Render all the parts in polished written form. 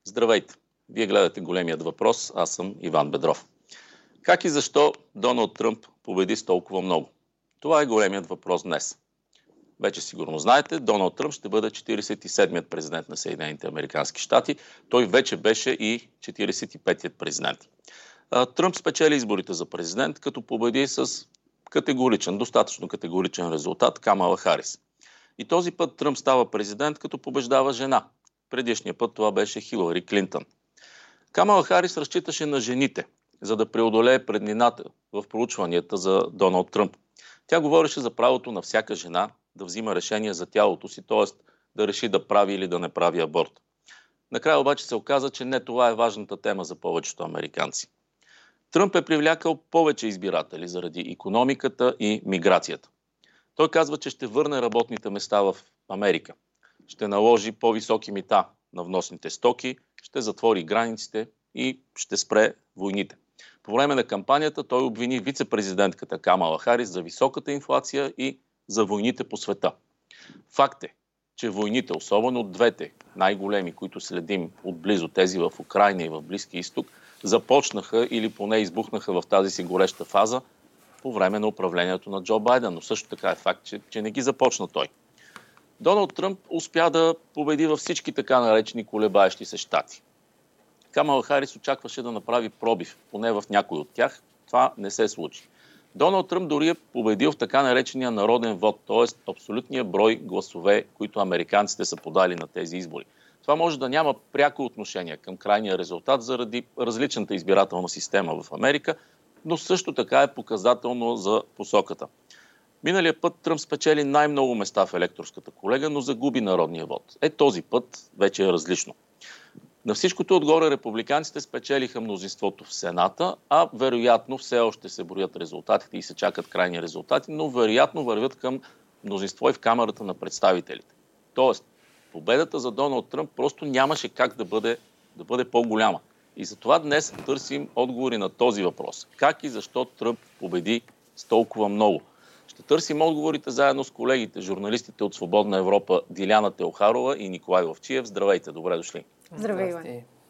Здравейте! Вие гледате Големият въпрос, аз съм Иван Бедров. Как и защо Доналд Тръмп победи с толкова много? Това е големият въпрос днес. Вече сигурно знаете, Доналд Тръмп ще бъде 47-ят президент на Съединените американски щати. Той вече беше и 45-ят президент. Тръмп спечели изборите за президент, като победи с достатъчно категоричен резултат Камала Харис. И този път Тръмп става президент, като побеждава жена. Предишния път това беше Хилари Клинтън. Камала Харис разчиташе на жените, за да преодолее преднината в проучванията за Доналд Тръмп. Тя говореше за правото на всяка жена да взима решение за тялото си, т.е. да реши да прави или да не прави аборт. Накрая обаче се оказа, че не това е важната тема за повечето американци. Тръмп е привлякал повече избиратели заради икономиката и миграцията. Той казва, че ще върне работните места в Америка. Ще наложи по-високи мита на вносните стоки, ще затвори границите и ще спре войните. По време на кампанията той обвини вице-президентката Камала Харис за високата инфлация и за войните по света. Факт е, че войните, особено от двете най-големи, които следим отблизо, тези в Украйна и в Близкия изток, започнаха или поне избухнаха в тази си гореща фаза по време на управлението на Джо Байден. Но също така е факт, че не ги започна той. Доналд Тръмп успя да победи във всички така наречени колебаещи се щати. Камала Харис очакваше да направи пробив, поне в някой от тях. Това не се случи. Доналд Тръмп дори е победил в така наречения народен вод, т.е. абсолютния брой гласове, които американците са подали на тези избори. Това може да няма пряко отношение към крайния резултат заради различната избирателна система в Америка, но също така е показателно за посоката. Миналия път Тръмп спечели най-много места в електорската колега, но загуби народния вод. Този път вече е различно. На всичкото отгоре републиканците спечелиха мнозинството в Сената, а вероятно все още се броят резултатите и се чакат крайни резултати, но вероятно вървят към мнозинство и в Камарата на представителите. Тоест, победата за Доналд Тръмп просто нямаше как да бъде по-голяма. И затова днес търсим отговори на този въпрос. Как и защо Тръмп победи с толкова много? Ще търсим отговорите заедно с колегите, журналистите от Свободна Европа Диляна Теохарова и Николай Ловчиев. Здравейте, добре дошли. Здравей, Иван.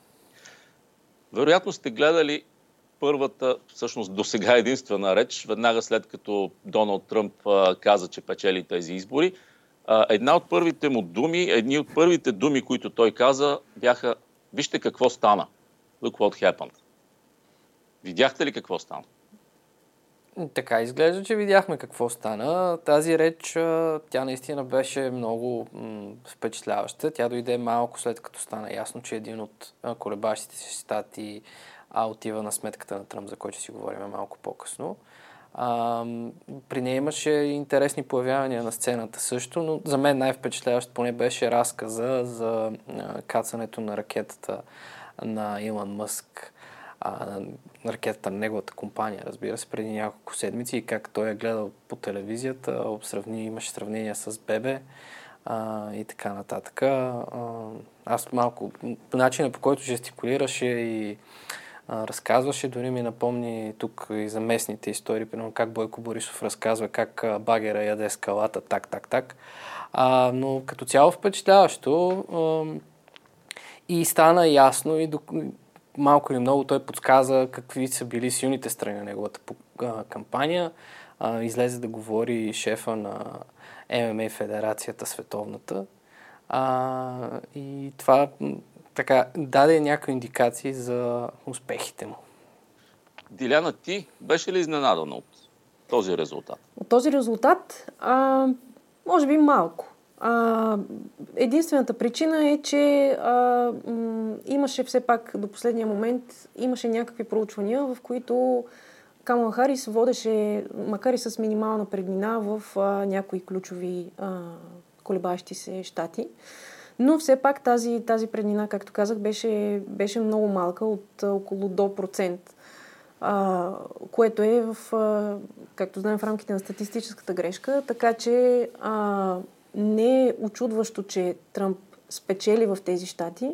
Вероятно сте гледали първата, всъщност досега единствена реч, веднага след като Доналд Тръмп каза, че печели тези избори. Едни от първите думи, които той каза, бяха: вижте какво стана. Look what happened. Видяхте ли какво стана? Така изглежда, че видяхме какво стана. Тази реч, тя наистина беше много впечатляваща. Тя дойде малко след като стана ясно, че един от колебащите се щати отива на сметката на Тръмп, за който ще си говорим малко по-късно. При нея имаше интересни появявания на сцената също, но за мен най-впечатляващ поне беше разказа за кацането на ракетата на Илон Мъск, ракетата на неговата компания, разбира се, преди няколко седмици, и как той е гледал по телевизията, имаше сравнения с бебе и така нататък. Аз малко, по начина, по който жестикулираше и разказваше, дори ми напомни тук и за местните истории, примерно как Бойко Борисов разказва как багера яде скалата, так. Но като цяло впечатляващо и стана ясно и малко или много той подсказа какви са били силните страни на неговата кампания. Излезе да говори шефа на ММА Федерацията световната. И това така даде някакви индикации за успехите му. Диляна, ти беше ли изненадана от този резултат? От този резултат, може би малко. Единствената причина е, че имаше все пак до последния момент имаше някакви проучвания, в които Камала Харис водеше, макар и с минимална преднина, в някои ключови колебащи се щати. Но все пак тази преднина, както казах, беше много малка, от около до процент, което е както знаем, в рамките на статистическата грешка, така че не е учудващо, че Тръмп спечели в тези щати.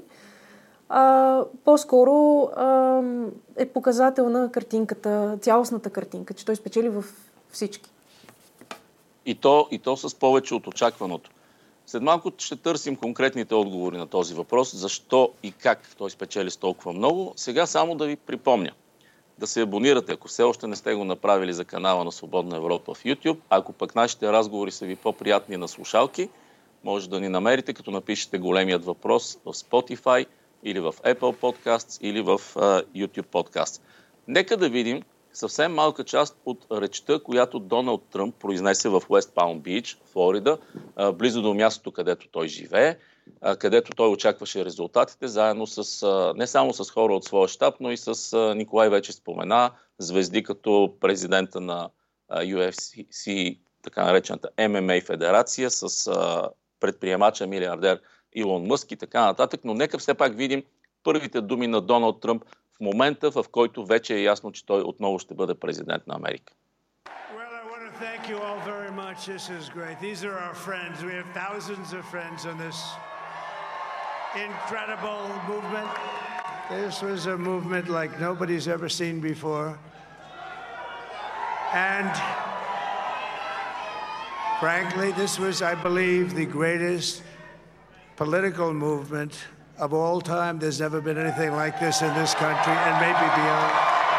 По-скоро е показателна картинката, цялостната картинка, че той спечели в всички. И то с повече от очакваното. След малко ще търсим конкретните отговори на този въпрос, защо и как той спечели с толкова много. Сега само да ви припомня да се абонирате, ако все още не сте го направили, за канала на Свободна Европа в YouTube. Ако пък нашите разговори са ви по-приятни на слушалки, може да ни намерите, като напишете големият въпрос в Spotify или в Apple Podcasts или в YouTube Podcasts. Нека да видим съвсем малка част от речта, която Доналд Тръмп произнесе в Уест Палм Бич, Флорида, близо до мястото, където той живее, където той очакваше резултатите, заедно с, не само с хора от своя щаб, но и с Николай вече спомена, звезди като президента на UFC, така наречената ММА федерация, с предприемача, милиардер Илон Мъск и така нататък. Но нека все пак видим първите думи на Доналд Тръмп в момента, в който вече е ясно, че той отново ще бъде президент на Америка. Thank you all very much. This is great. These are our friends. We have thousands of friends on this incredible movement. This was a movement like nobody's ever seen before. And frankly, this was, I believe, the greatest political movement of all time. There's never been anything like this in this country and maybe beyond.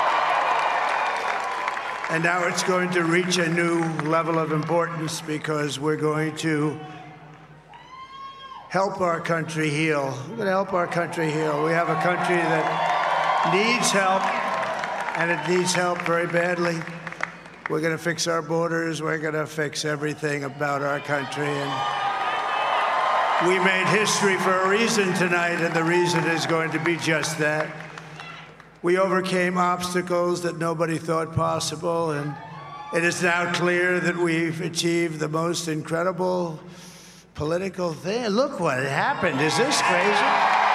And now it's going to reach a new level of importance because we're going to help our country heal. We're going to help our country heal. We have a country that needs help, and it needs help very badly. We're going to fix our borders. We're going to fix everything about our country. And we made history for a reason tonight, and the reason is going to be just that. We overcame obstacles that nobody thought possible, and it is now clear that we've achieved the most incredible political thing. Look what happened. Is this crazy?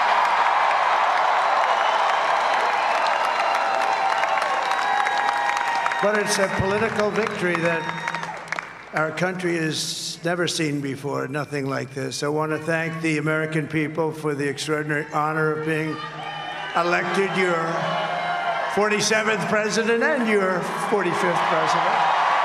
But it's a political victory that our country has never seen before, nothing like this. I want to thank the American people for the extraordinary honor of being elected your 47th president and your 45th president.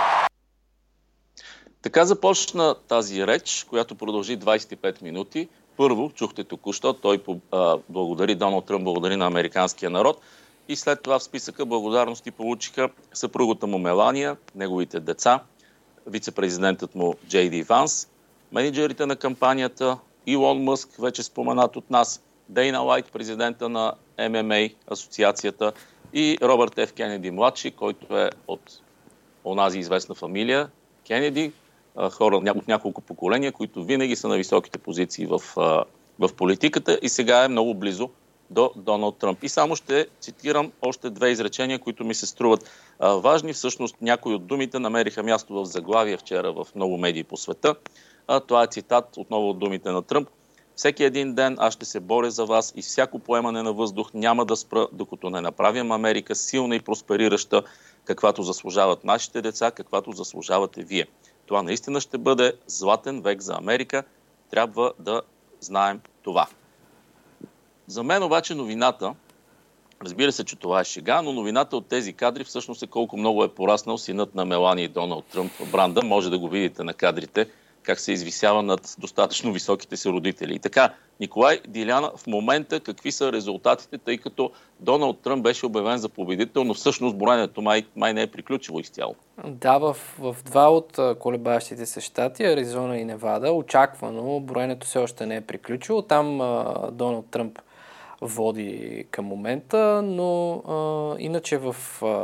Така започна тази реч, която продължи 25 минути. Първо, чухте току-що, той благодари Доналд Тръмп, благодари на американския народ. И след това в списъка благодарности получиха съпругата му Мелания, неговите деца, вице-президентът му Джей Ди Ванс, менеджерите на кампанията, Илон Мъск, вече споменат от нас, Дейна Лайт, президента на ММА асоциацията, и Робърт Ф. Кенеди младши, който е от онази известна фамилия Кенеди, хора от няколко поколения, които винаги са на високите позиции в политиката и сега е много близо до Доналд Тръмп. И само ще цитирам още две изречения, които ми се струват важни. Всъщност някои от думите намериха място в заглавие вчера в много медии по света. Това е цитат отново от думите на Тръмп. Всеки един ден аз ще се боря за вас и всяко поемане на въздух няма да спра, докато не направим Америка силна и просперираща, каквато заслужават нашите деца, каквато заслужавате вие. Това наистина ще бъде златен век за Америка. Трябва да знаем това. За мен обаче новината, разбира се, че това е шега, но новината от тези кадри всъщност е колко много е пораснал синът на Мелания и Доналд Тръмп, Брандън. Може да го видите на кадрите, как се извисява над достатъчно високите си родители. И така, Николай, Диляна, в момента какви са резултатите, тъй като Доналд Тръмп беше обявен за победител, но всъщност броенето май не е приключило изцяло. Да, в два от колебащите се щати, Аризона и Невада, очаквано броенето все още не е приключило. Там Доналд Тръмп води към момента, но иначе в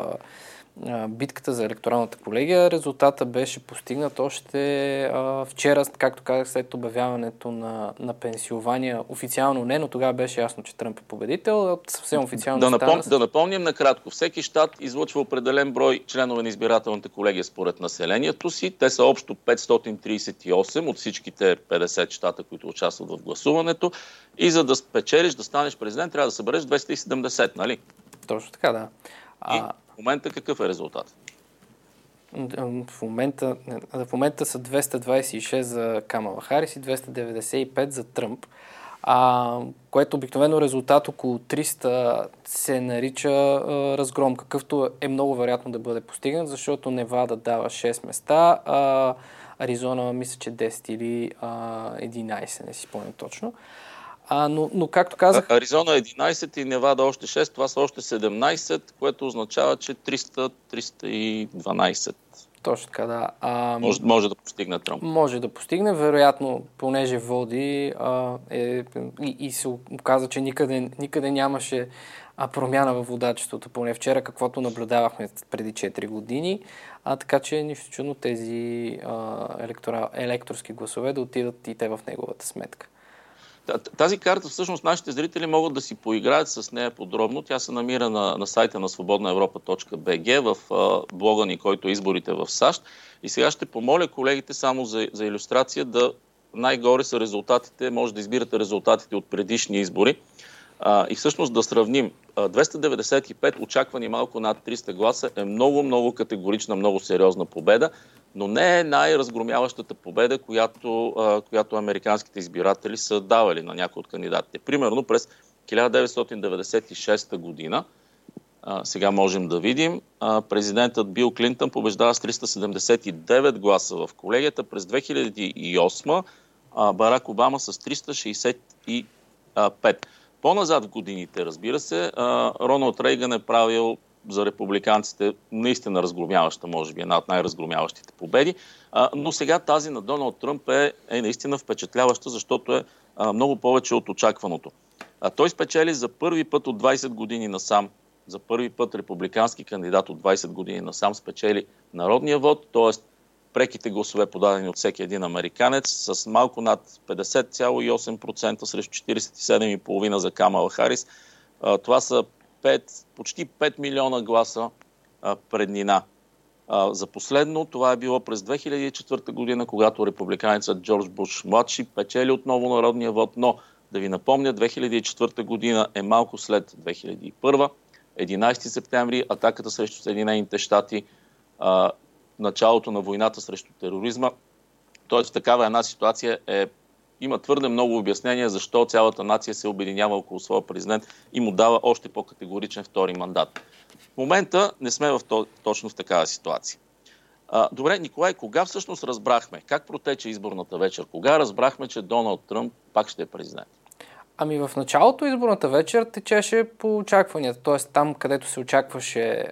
битката за електоралната колегия резултата беше постигнат още вчера, както казах, след обявяването на Пенсилвания. Официално не, но тогава беше ясно, че Тръмп е победител. Съвсем официално да напомним накратко. Всеки щат излъчва определен брой членове на избирателната колегия според населението си. Те са общо 538 от всичките 50 щата, които участват в гласуването. И за да спечелиш, да станеш президент, трябва да събереш 270, нали? Точно така, да. В момента какъв е резултат? В момента са 226 за Камала Харис и 295 за Тръмп, което обикновено резултат около 300 се нарича разгром, какъвто е много вероятно да бъде постигнат, защото Невада дава 6 места, Аризона мисля, че 10 или 11, не си спомням точно. Но както казах... Аризона 11 и Невада още 6, това са още 17, което означава, че 312. Точно така, да. Може да постигне Тръмп. Може да постигне, вероятно, понеже води и се оказа, че никъде нямаше промяна в водачеството, поне вчера, каквото наблюдавахме преди 4 години. Така че нищо чудно тези електорски гласове да отидат и те в неговата сметка. Тази карта, всъщност, нашите зрители могат да си поиграят с нея подробно. Тя се намира на сайта на свободнаевропа.bg в блога ни, който е изборите в САЩ. И сега ще помоля колегите само за илюстрация да най-горе са резултатите, може да избирате резултатите от предишни избори. И всъщност да сравним. 295 очаквани малко над 300 гласа е много, много категорична, много сериозна победа, но не е най-разгромяващата победа, която американските избиратели са давали на някои от кандидатите. Примерно през 1996 година, сега можем да видим, президентът Бил Клинтън побеждава с 379 гласа в колегията. През 2008 Барак Обама с 365. По-назад в годините, разбира се, Роналд Рейган е правил за републиканците наистина разгромяваща, може би една от най-разгромяващите победи, но сега тази на Доналд Тръмп е наистина впечатляваща, защото е много повече от очакваното. Той спечели за първи път от 20 години насам, за първи път републикански кандидат от 20 години насам спечели народния вод, т.е. преките гласове подадени от всеки един американец с малко над 50,8% срещу 47,5% за Камала Харис. Това са почти 5 милиона гласа преднина. За последно това е било през 2004 година, когато републиканецът Джордж Буш младши печели отново народния вод, но да ви напомня, 2004 година е малко след 2001, 11 септември, атаката срещу Съединените щати, началото на войната срещу тероризма. Тоест в такава една ситуация има твърде много обяснения защо цялата нация се обединява около своя президент и му дава още по-категоричен втори мандат. В момента не сме точно в такава ситуация. Добре, Николай, кога всъщност разбрахме? Как протече изборната вечер? Кога разбрахме, че Доналд Тръмп пак ще е президент? В началото изборната вечер течеше по очакванията, т.е. там, където се очакваше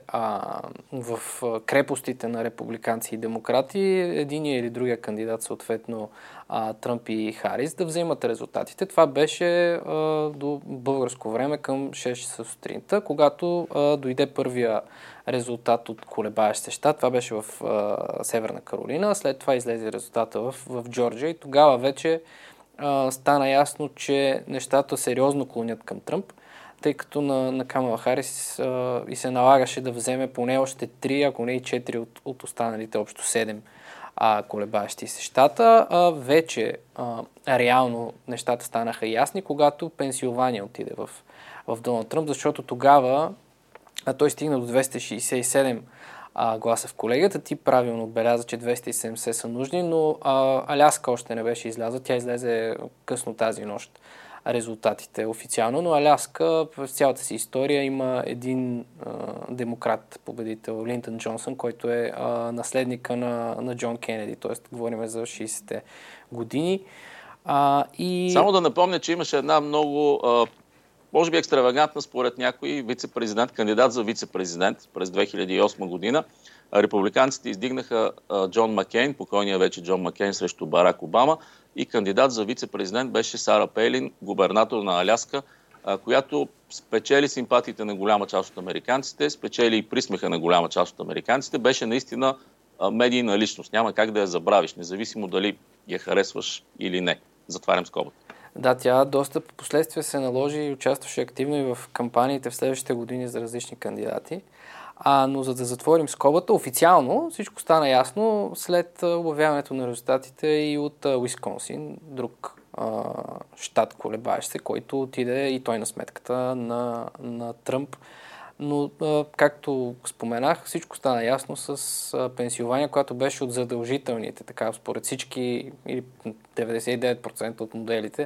в крепостите на републиканци и демократи, единия или другия кандидат, съответно Тръмп и Харис, да вземат резултатите. Това беше до българско време към 6 часа сутринта, когато дойде първия резултат от колебаещ се щат. Това беше в Северна Каролина, след това излезе резултата в Джорджия и тогава вече стана ясно, че нещата сериозно клонят към Тръмп, тъй като на Камала Харис и се налагаше да вземе поне още 3, ако не и 4 от останалите общо 7 колебаещи се щата. Вече реално нещата станаха ясни, когато Пенсилвания отиде в Доналд Тръмп, защото тогава той стигна до 267 гласа в колегията. Ти правилно отбеляза, че 270 са нужни, но Аляска още не беше излязла. Тя излезе късно тази нощ резултатите официално, но Аляска в цялата си история има един демократ победител, Линдън Джонсън, който е наследника на Джон Кенеди, т.е. говорим за 60-те години. Само да напомня, че имаше една много може би екстравагантна според някой вице-президент, кандидат за вице-президент през 2008 година. Републиканците издигнаха Джон Маккейн, покойния вече Джон Маккейн срещу Барак Обама, и кандидат за вице-президент беше Сара Пейлин, губернатор на Аляска, която спечели симпатиите на голяма част от американците, спечели и присмеха на голяма част от американците, беше наистина медийна личност. Няма как да я забравиш, независимо дали я харесваш или не. Затварям скобата. Да, тя доста по последствие се наложи и участваше активно и в кампаниите в следващите години за различни кандидати. Но за да затворим скобата, официално всичко стана ясно след обявяването на резултатите и от Уисконсин, друг щат колебаещ се, който отиде и той на сметката на Тръмп. Но, както споменах, всичко стана ясно с Пенсилвания, която беше от задължителните, така според всички или 99% от моделите,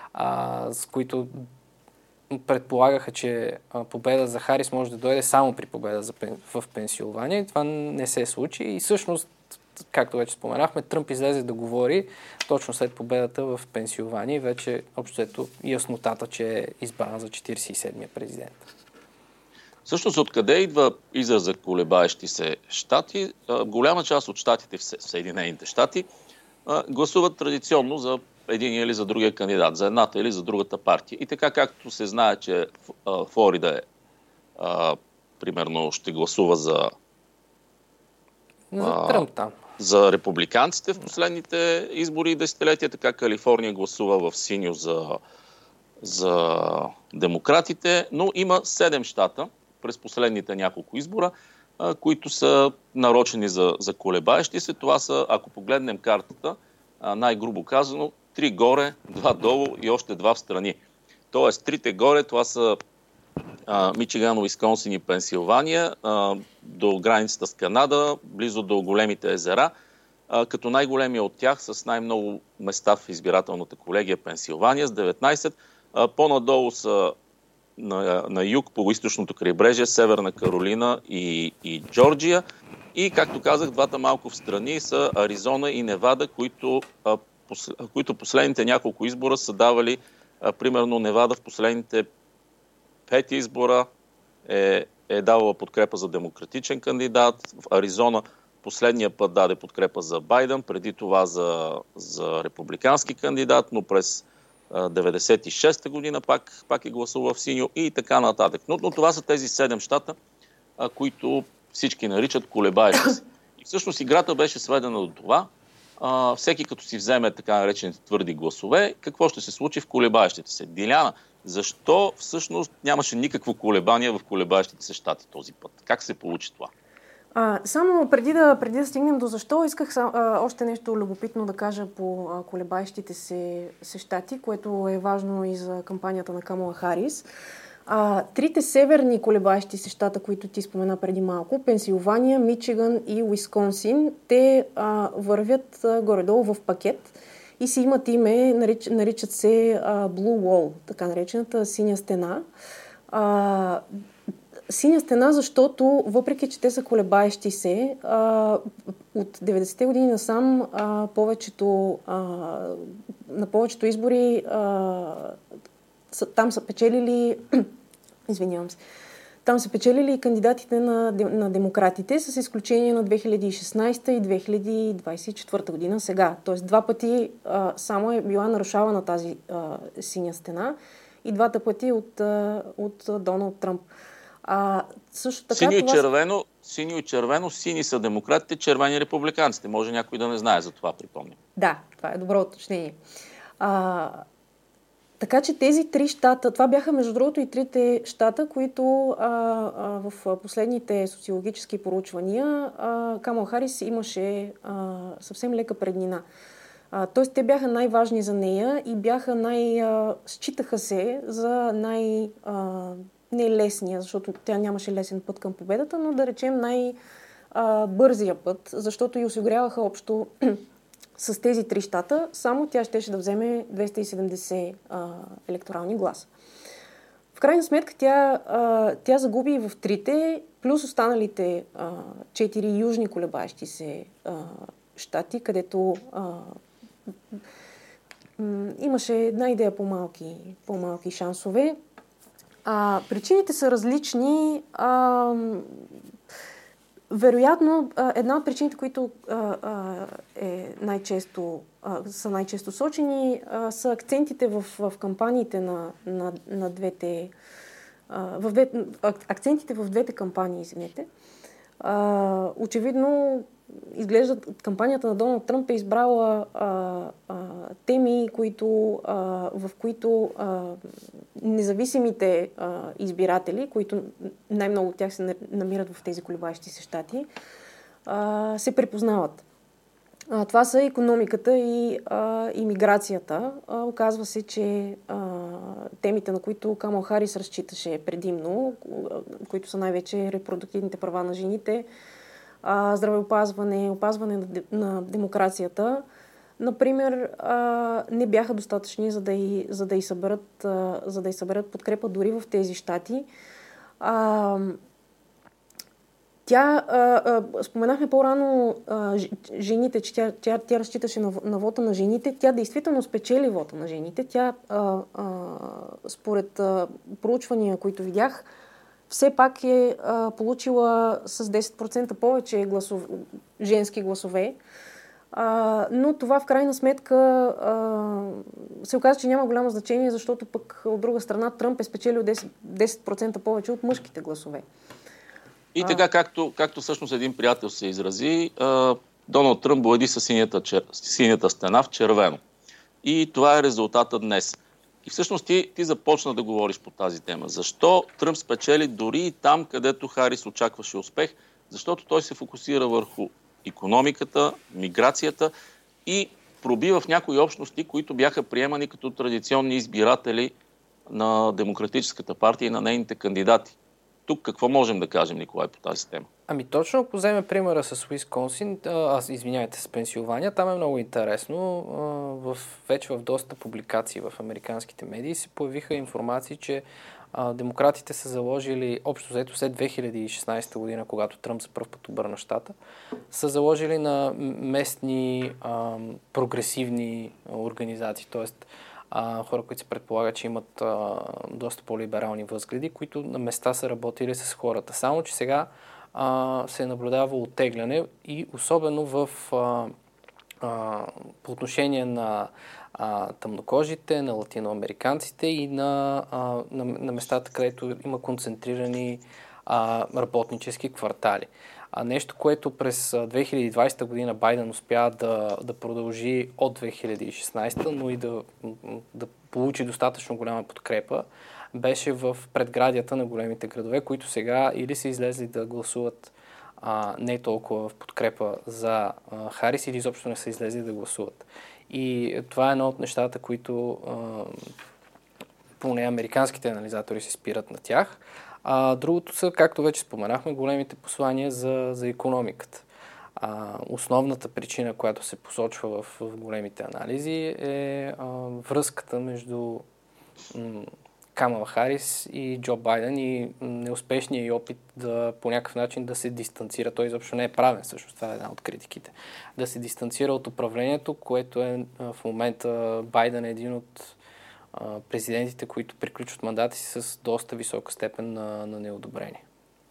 с които предполагаха, че победа за Харис може да дойде само при победа в Пенсилвания. И това не се случи и всъщност както вече споменахме, Тръмп излезе да говори точно след победата в Пенсилвания и вече общото яснотата, че е избран за 47-я президент. Всъщност, откъде идва израза колебаещи се щати? Голяма част от щатите в Съединените щати гласуват традиционно за един или за другия кандидат, за едната или за другата партия. И така както се знае, че Флорида примерно ще гласува за Тръмп там. За републиканците в последните избори и десетилетия, така Калифорния гласува в синьо за демократите, но има 7 щата през последните няколко избора, които са нарочени за колебаещи се. Това са, ако погледнем картата, най-грубо казано, 3 горе, 2 долу и още 2 в страни. Тоест, 3 горе, това са Мичиган, Уисконсин и Пенсилвания, до границата с Канада, близо до големите езера, като най-големия от тях с най-много места в избирателната колегия Пенсилвания с 19. По-надолу са на юг, по източното крайбрежие, Северна Каролина и Джорджия. И, както казах, двата малко в страни са Аризона и Невада, които последните няколко избора са давали, примерно Невада в последните 5 избора е давала подкрепа за демократичен кандидат. В Аризона последния път даде подкрепа за Байден, преди това за републикански кандидат, но през 96-та година пак е гласувал в синьо и така нататък. Но това са тези 7 щата, които всички наричат колебаещи се. И всъщност играта беше сведена до това. Всеки като си вземе така наречените твърди гласове, какво ще се случи в колебаещите се? Диляна, защо всъщност нямаше никакво колебание в колебаещите се щати този път? Как се получи това? Само преди да стигнем до защо, исках още нещо любопитно да кажа по колебаещите се щати, което е важно и за кампанията на Камала Харис. Трите северни колебаещи се щата, които ти спомена преди малко, Пенсилвания, Мичиган и Уисконсин, те вървят горе-долу в пакет и си имат име, наричат се Blue Wall, така наречената синя стена. Синя стена, защото въпреки, че те са колебаещи се, от 90-те години насам на повечето избори там са печелили там са печелили кандидатите на демократите, с изключение на 2016 и 2024 година сега. Тоест 2 пъти само е била нарушавана тази синя стена и 2 пъти от Доналд Тръмп. Също така, синьо и червено, сини са демократите, червени републиканците. Може някой да не знае, за това припомням. Да, това е добро уточнение. Така че тези 3 щата, това бяха между другото и 3-те щата, които в последните социологически проучвания Камала Харис имаше съвсем лека преднина. Тоест те бяха най-важни за нея и бяха считаха се за не-лесния, защото тя нямаше лесен път към победата, но да речем най-бързия път, защото и осигуряваха общо с тези 3 щата, само тя щеше да вземе 270 електорални гласа. В крайна сметка тя загуби в 3-те, плюс останалите 4 южни колебаещи се щати, където имаше една идея по-малки шансове. Причините са различни. Вероятно, една от причините, които са най-често сочени, са акцентите в кампаниите на двете... акцентите в двете кампании, извинете. Очевидно, изглежда, кампанията на Доналд Тръмп е избрала теми, в които независимите избиратели, които най-много от тях се намират в тези колебаещи се щати, се препознават. Това са икономиката и имиграцията. Оказва се, че темите, на които Камала Харис разчиташе предимно, които са най-вече репродуктивните права на жените, здравеопазване, опазване на демокрацията, например, не бяха достатъчни, за да й съберат подкрепа дори в тези щати. Споменахме по-рано жените, че тя разчиташе на вота на жените. Тя действително спечели вота на жените. Тя, според проучвания, които видях, все пак е получила с 10% повече женски гласове. Но това в крайна сметка се оказа, че няма голямо значение, защото пък от друга страна Тръмп е спечелил 10% повече от мъжките гласове. И така, както всъщност един приятел се изрази, Доналд Тръмп блади със синята стена в червено. И това е резултата днес. И всъщност ти започна да говориш по тази тема. Защо Тръмп спечели дори и там, където Харис очакваше успех? Защото той се фокусира върху икономиката, миграцията и проби в някои общности, които бяха приемани като традиционни избиратели на Демократическата партия и на нейните кандидати. Тук какво можем да кажем, Николай, по тази тема? Точно ако вземе примера с Уисконсин, с Пенсилвания, там е много интересно. Вече в доста публикации в американските медии се появиха информации, че демократите са заложили, общо взето след 2016 година, когато Тръмп за пръв път обърна щата, са заложили на местни прогресивни организации, т.е. хора, които се предполагат, че имат доста по-либерални възгледи, които на места са работили с хората. Само, че сега се наблюдава оттегляне и особено по отношение на тъмнокожите, на латиноамериканците и на местата, където има концентрирани работнически квартали. Нещо, което през 2020 година Байден успя да продължи от 2016, но и да получи достатъчно голяма подкрепа, беше в предградията на големите градове, които сега или са излезли да гласуват не толкова в подкрепа за Харис, или изобщо не са излезли да гласуват. И това е едно от нещата, които поне американските анализатори се спират на тях. Другото са, както вече споменахме, големите послания за икономиката. Основната причина, която се посочва в големите анализи, е връзката между Камала Харис и Джо Байден и неуспешния й опит по някакъв начин да се дистанцира. Той изобщо не е правен, всъщност това е една от критиките. Да се дистанцира от управлението, което е в момента Байден е един от президентите, които приключват мандата си с доста висока степен на неодобрение.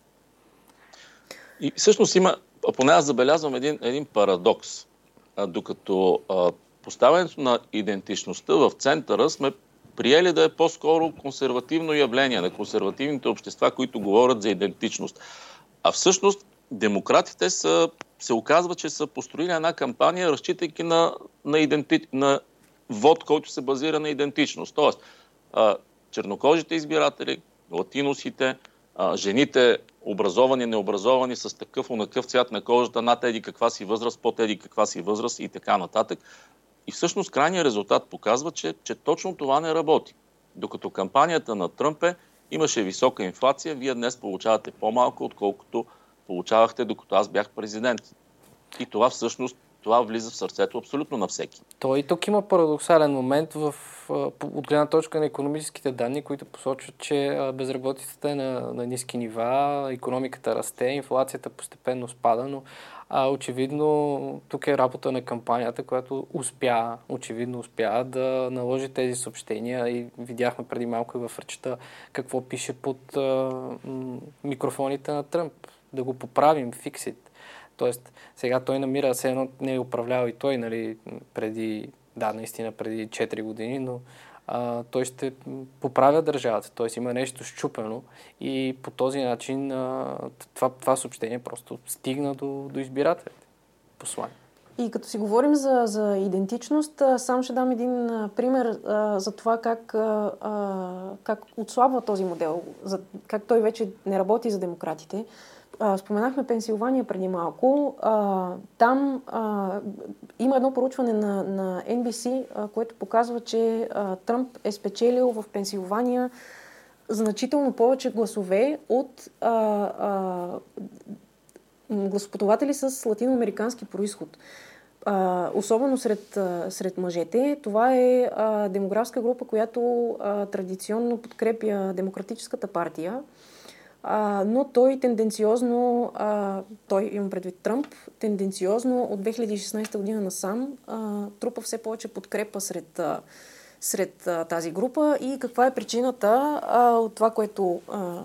И всъщност има, поне аз забелязвам един парадокс. Докато поставянето на идентичността в центъра сме приели да е по-скоро консервативно явление на консервативните общества, които говорят за идентичност. А всъщност демократите се оказва, че са построили една кампания, разчитайки на вод, който се базира на идентичност. Тоест, чернокожите избиратели, латиносите, жените, образовани, необразовани, с такъв онакъв цвят на кожата, над еди каква си възраст, под еди каква си възраст и така нататък. И всъщност крайният резултат показва, че точно това не работи. Докато кампанията на Тръмп имаше висока инфлация, вие днес получавате по-малко, отколкото получавахте, докато аз бях президент. И това всъщност влиза в сърцето абсолютно на всеки. И тук има парадоксален момент от гледна точка на икономическите данни, които посочват, че безработицата е на ниски нива, икономиката расте, инфлацията постепенно спада, но очевидно тук е работа на кампанията, която очевидно успя да наложи тези съобщения и видяхме преди малко и в речта какво пише под микрофоните на Тръмп. Да го поправим, фиксит. Тоест, сега той намира, все едно не е управлял и той, нали, наистина преди 4 години, но той ще поправя държавата. Тоест има нещо счупено и по този начин това съобщение просто стигна до избирателите. Послание. И като си говорим за идентичност, само ще дам един пример за това как отслабва този модел, как той вече не работи за демократите. Споменахме Пенсилвания преди малко. Там има едно проучване на NBC, което показва, че Тръмп е спечелил в Пенсилвания значително повече гласове от гласоподаватели с латиноамерикански произход. Особено сред мъжете. Това е демографска група, която традиционно подкрепя Демократическата партия. Но той тенденциозно, той имам предвид Тръмп, тенденциозно от 2016 година насам трупа все повече подкрепа сред тази група. И каква е причината от това, което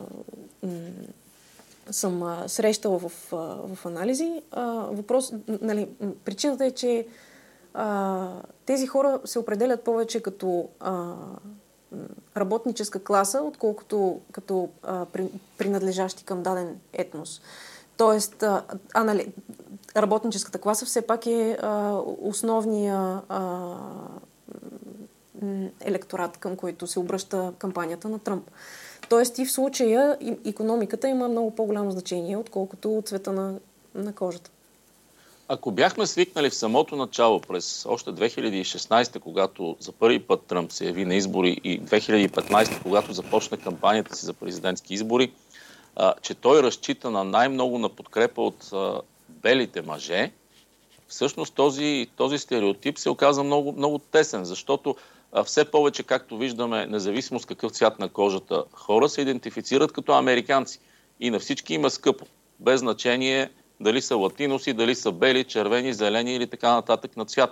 съм срещала в анализи? Причината е, че тези хора се определят повече като работническа класа, отколкото като принадлежащи към даден етнос. Тоест, работническата класа все пак е основния електорат, към който се обръща кампанията на Тръмп. Тоест и в случая икономиката има много по-голямо значение, отколкото цвета на кожата. Ако бяхме свикнали в самото начало, през още 2016, когато за първи път Тръмп се яви на избори, и 2015, когато започна кампанията си за президентски избори, че той разчита на най-много на подкрепа от белите мъже, всъщност този стереотип се оказа много, много тесен, защото все повече, както виждаме, независимо с какъв цвят на кожата, хора се идентифицират като американци. И на всички им е скъпо, без значение дали са латиноси, дали са бели, червени, зелени или така нататък на цвят.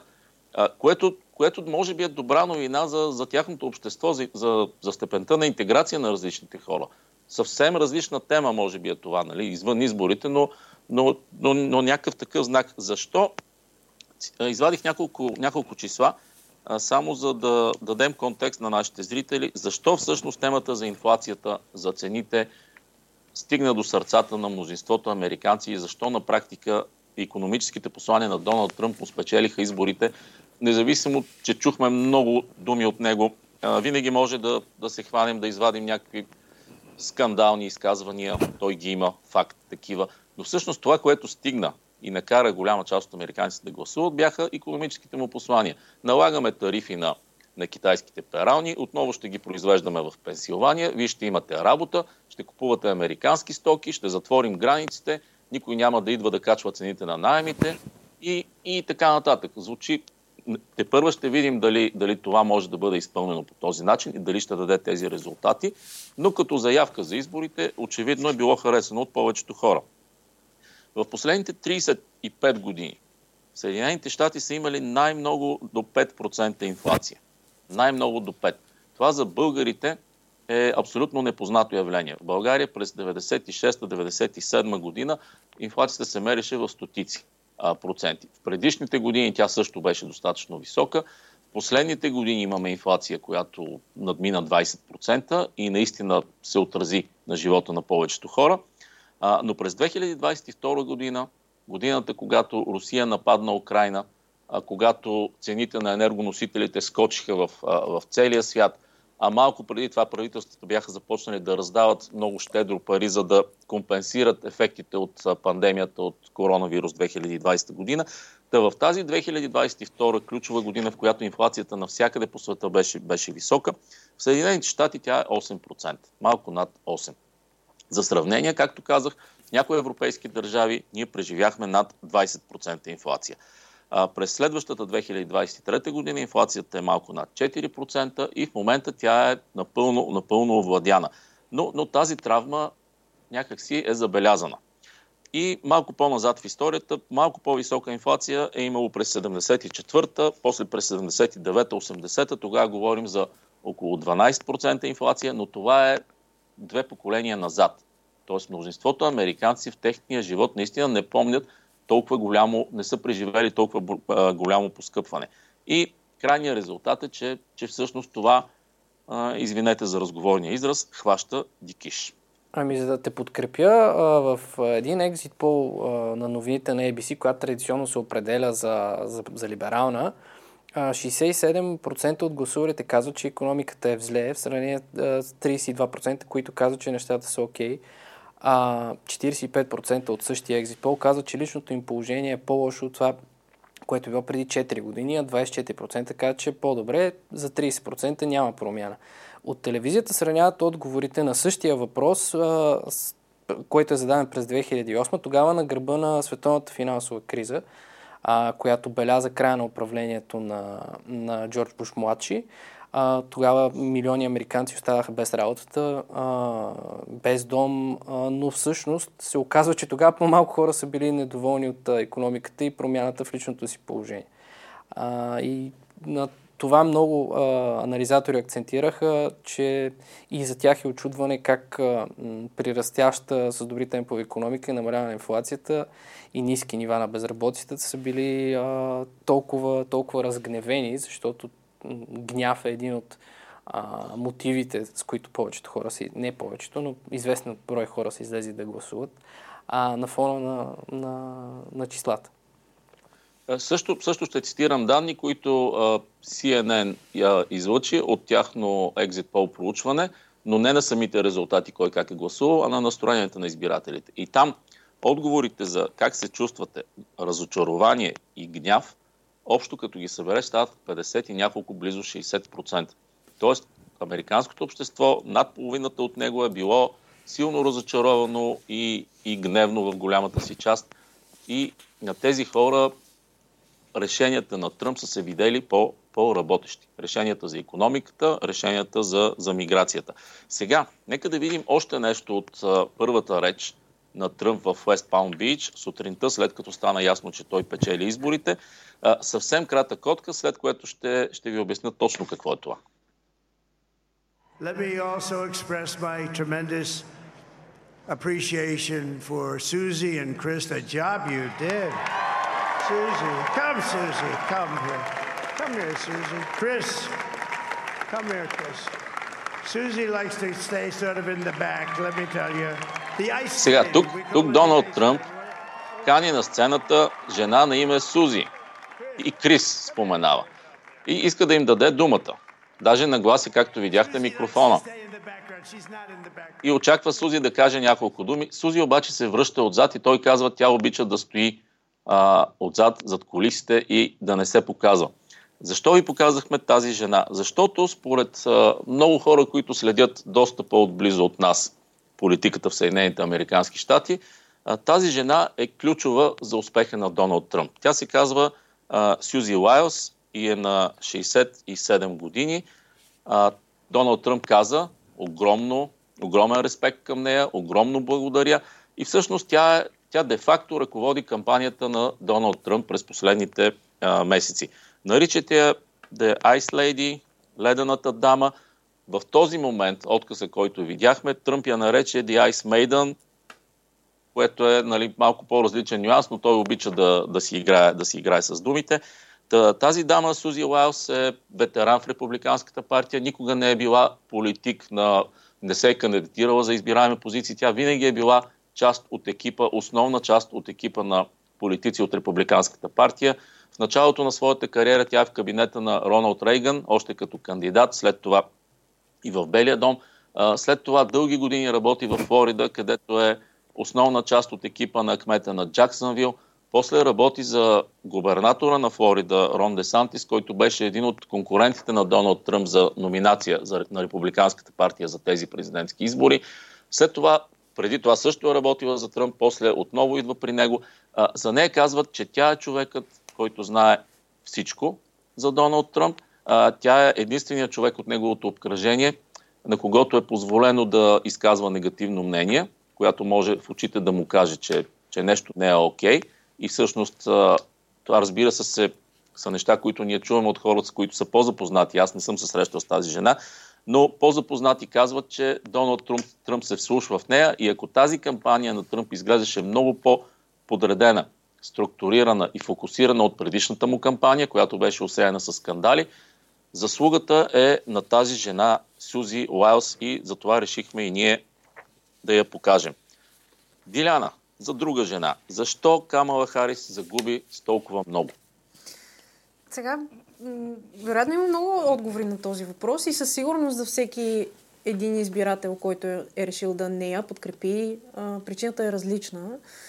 Което може би е добра новина за тяхното общество, за степента на интеграция на различните хора. Съвсем различна тема може би е това, нали, извън изборите, но някакъв такъв знак. Защо? Извадих няколко числа, само за да дадем контекст на нашите зрители. Защо всъщност темата за инфлацията, за цените стигна до сърцата на мнозинството американци и защо на практика икономическите послания на Доналд Тръмп успечелиха изборите, независимо, че чухме много думи от него. Винаги може да се хванем, да извадим някакви скандални изказвания, той ги има, факт такива. Но всъщност това, което стигна и накара голяма част от американците да гласуват, бяха икономическите му послания. Налагаме тарифи на китайските перални, отново ще ги произвеждаме в Пенсилвания, вие ще имате работа, ще купувате американски стоки, ще затворим границите, никой няма да идва да качва цените на наемите и така нататък. Звучи, тепърва ще видим дали това може да бъде изпълнено по този начин и дали ще даде тези резултати, но като заявка за изборите очевидно е било харесано от повечето хора. В последните 35 години Съединените щати са имали най-много до 5% инфлация. Най-много до 5%. Това за българите е абсолютно непознато явление. В България през 96-97 година инфлацията се мереше в стотици проценти. В предишните години тя също беше достатъчно висока. В последните години имаме инфлация, която надмина 20% и наистина се отрази на живота на повечето хора. Но през 2022 година, годината, когато Русия нападна Украйна, когато цените на енергоносителите скочиха в целия свят, а малко преди това правителствата бяха започнали да раздават много щедро пари, за да компенсират ефектите от пандемията от коронавирус 2020 година. Та в тази 2022 ключова година, в която инфлацията навсякъде по света беше висока, в Съединените щати тя е 8%, малко над 8%. За сравнение, както казах, в някои европейски държави ние преживяхме над 20% инфлация. През следващата 2023 година инфлацията е малко над 4% и в момента тя е напълно овладяна. Но тази травма някакси е забелязана. И малко по-назад в историята, малко по-висока инфлация е имало през 74-та, после през 79-та, 80-та, тогава говорим за около 12% инфлация, но това е 2 поколения назад. Тоест множеството американци в техния живот наистина не помнят толкова голямо, не са преживели толкова голямо поскъпване. И крайният резултат е, че всъщност това, извинете за разговорния израз, хваща дикиш. Ами за да те подкрепя, в един екзит пол на новините на ABC, която традиционно се определя за либерална, 67% от гласувалите казват, че икономиката е в зле, в сравнение с 32%, които казват, че нещата са окей. 45% от същия екзит пол казват, че личното им положение е по-лошо от това, което е било преди 4 години, а 24% казват, че е по-добре, за 30% няма промяна. От телевизията сравняват отговорите на същия въпрос, който е зададен през 2008, тогава на гърба на световната финансова криза, която беляза края на управлението на Джордж Буш младши. Тогава милиони американци оставаха без работата, без дом, но всъщност се оказва, че тогава по-малко хора са били недоволни от икономиката и промяната в личното си положение. И на това много анализатори акцентираха, че и за тях е очудване как при растяща с добри темпове икономика и намаляване на инфлацията и ниски нива на безработицата са били толкова разгневени, защото гняв е един от мотивите, с които повечето хора не повечето, но известен брой хора са излезли да гласуват на фона на числата. Също ще цитирам данни, които CNN излъчи от тяхно Exit Poll проучване, но не на самите резултати, кой как е гласувал, а на настроенията на избирателите. И там отговорите за как се чувствате, разочарование и гняв, общо като ги събереш, стават 50 и няколко, близо 60%. Тоест, американското общество, над половината от него е било силно разочаровано и гневно в голямата си част. И на тези хора решенията на Тръмп са се видели по-работещи. Решенията за икономиката, решенията за миграцията. Сега, нека да видим още нещо от първата реч на Тръмп в Уест Палм Бич, сутринта, след като стана ясно, че той печели изборите. Съвсем кратък котка, след което ще ви обясня точно какво е това. Let me also express my tremendous appreciation for Susie and Chris, the job you did. Susie, come here. Come here, Susie. Chris, come here, Chris. Susie likes to stay sort of in the back, let me tell you. Сега, тук Доналд Тръмп кани на сцената жена на име Сузи. И Крис споменава. И иска да им даде думата. Даже нагласи, както видяхте, микрофона. И очаква Сузи да каже няколко думи. Сузи обаче се връща отзад и той казва, тя обича да стои отзад, зад кулисите и да не се показва. Защо ви показахме тази жена? Защото според много хора, които следят доста по-отблизо от нас политиката в Съединените американски щати, тази жена е ключова за успеха на Доналд Тръмп. Тя се казва Сюзи Лайлс и е на 67 години. Доналд Тръмп каза огромен респект към нея, огромно благодаря и всъщност тя де-факто ръководи кампанията на Доналд Тръмп през последните месеци. Наричате я The Ice Lady, ледената дама. В този момент, отказа, който видяхме, Тръмп я нарече The Ice Maiden, което е малко по-различен нюанс, но той обича да си играе с думите. Тази дама, Сузи Лайлс, е ветеран в Републиканската партия, никога не е била политик, не се е кандидатирала за избираеми позиции. Тя винаги е била част от екипа, основна част от екипа на политици от Републиканската партия. В началото на своята кариера тя е в кабинета на Роналд Рейган, още като кандидат, след това и в Белия дом. След това дълги години работи в Флорида, където е основна част от екипа на кмета на Джаксънвил. После работи за губернатора на Флорида Рон Де Сантис, който беше един от конкурентите на Доналд Тръмп за номинация на Републиканската партия за тези президентски избори. След това, преди това също е работила за Тръмп, после отново идва при него. За нея казват, че тя е човекът, който знае всичко за Доналд Тръмп. Тя е единственият човек от неговото обкръжение, на когото е позволено да изказва негативно мнение, която може в очите да му каже, че нещо не е окей. И всъщност това, разбира се, са неща, които ние чуваме от хората, с които са по-запознати. Аз не съм се срещал с тази жена, но по-запознати казват, че Доналд Тръмп се вслушва в нея и ако тази кампания на Тръмп изглеждаше много по-подредена, структурирана и фокусирана от предишната му кампания, която беше осеяна с скандали, заслугата е на тази жена Сюзи Лайлс и затова решихме и ние да я покажем. Диляна, за друга жена. Защо Камала Харис загуби с толкова много? Сега, вероятно има много отговори на този въпрос и със сигурност за всеки един избирател, който е решил да не я подкрепи, причината е различна.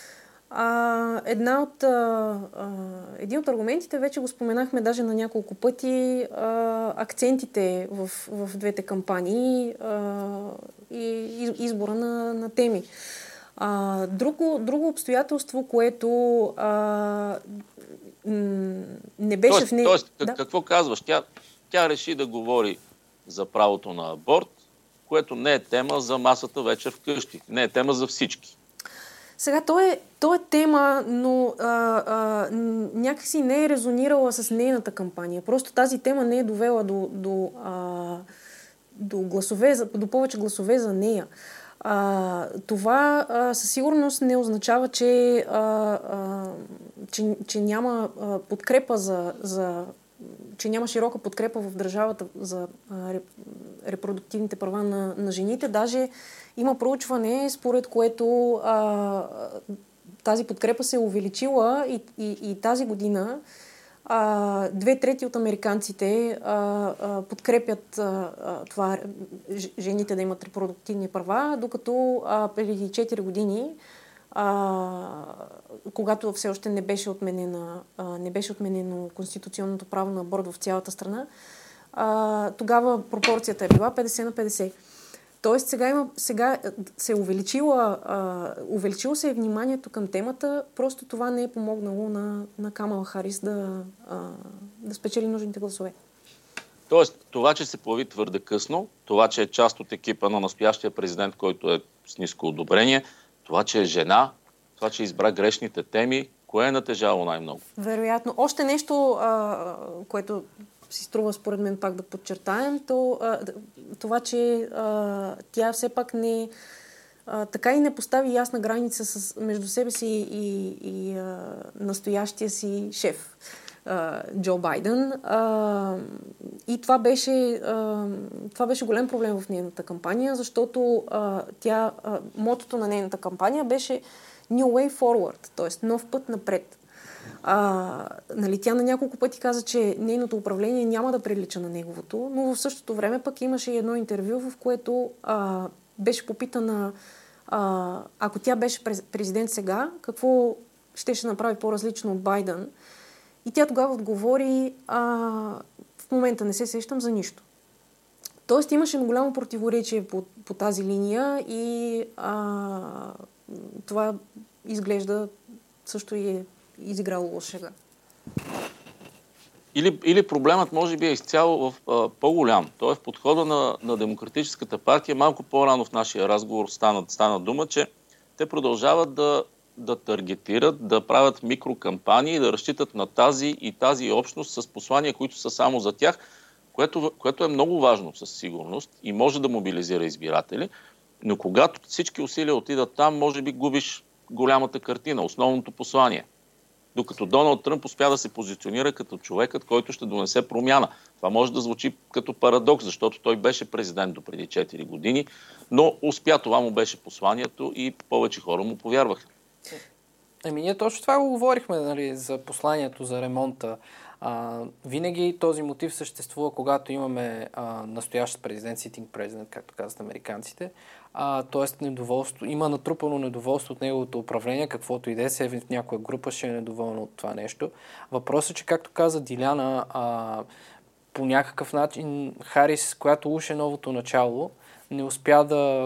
Един от аргументите, вече го споменахме даже на няколко пъти, акцентите в двете кампании и избора на теми. Друго обстоятелство, което не беше в нея... Тоест, какво казваш? Тя реши да говори за правото на аборт, което не е тема за масата вечер вкъщи. Не е тема за всички. Сега, то е тема, но някакси не е резонирала с нейната кампания. Просто тази тема не е довела до гласове, до повече гласове за нея. Това със сигурност не означава, че няма подкрепа че няма широка подкрепа в държавата за репродуктивните права на жените. Даже има проучване, според което тази подкрепа се е увеличила и тази година 2/3 от американците подкрепят това жените да имат репродуктивни права, докато преди 4 години, когато все още не беше отменено конституционното право на аборт в цялата страна, тогава пропорцията е била 50/50. Тоест сега се е увеличило се вниманието към темата, просто това не е помогнало на Камала Харис да спечели нужните гласове. Тоест, това, че се появи твърде късно, това, че е част от екипа на настоящия президент, който е с ниско одобрение, това, че е жена, това, че избра грешните теми, кое е натежало най-много? Вероятно. Още нещо, което си струва според мен пак да подчертаем, това, че тя все пак така и не постави ясна граница между себе си и настоящия си шеф Джо Байден. И това беше голям проблем в нейната кампания, защото мотото на нейната кампания беше New Way Forward, т.е. нов път напред. Тя на няколко пъти каза, че нейното управление няма да прилича на неговото, но в същото време пък имаше едно интервю, в което беше попитана, ако тя беше президент сега, какво ще направи по-различно от Байден. И тя тогава отговори, в момента не се сещам за нищо. Тоест имаше голямо противоречие по тази линия и това изглежда също и е изиграло лошега. Или проблемът може би е изцяло по-голям. Той е в подхода на Демократическата партия. Малко по-рано в нашия разговор стана дума, че те продължават да таргетират, да правят микрокампании, да разчитат на тази общност с послания, които са само за тях, което е много важно със сигурност и може да мобилизира избиратели. Но когато всички усилия отидат там, може би губиш голямата картина, основното послание. Докато Доналд Тръмп успя да се позиционира като човекът, който ще донесе промяна. Това може да звучи като парадокс, защото той беше президент до преди 4 години, но успя, това му беше посланието и повече хора му повярваха. Ние точно това го говорихме, за посланието, за ремонта. Винаги този мотив съществува, когато имаме настоящ президент, sitting президент, както казват американците. Тоест има натрупано недоволство от неговото управление, каквото и да е, в някоя група ще е недоволна от това нещо. Въпросът е, че както каза Диляна, по някакъв начин Харис, която уж е новото начало, не успя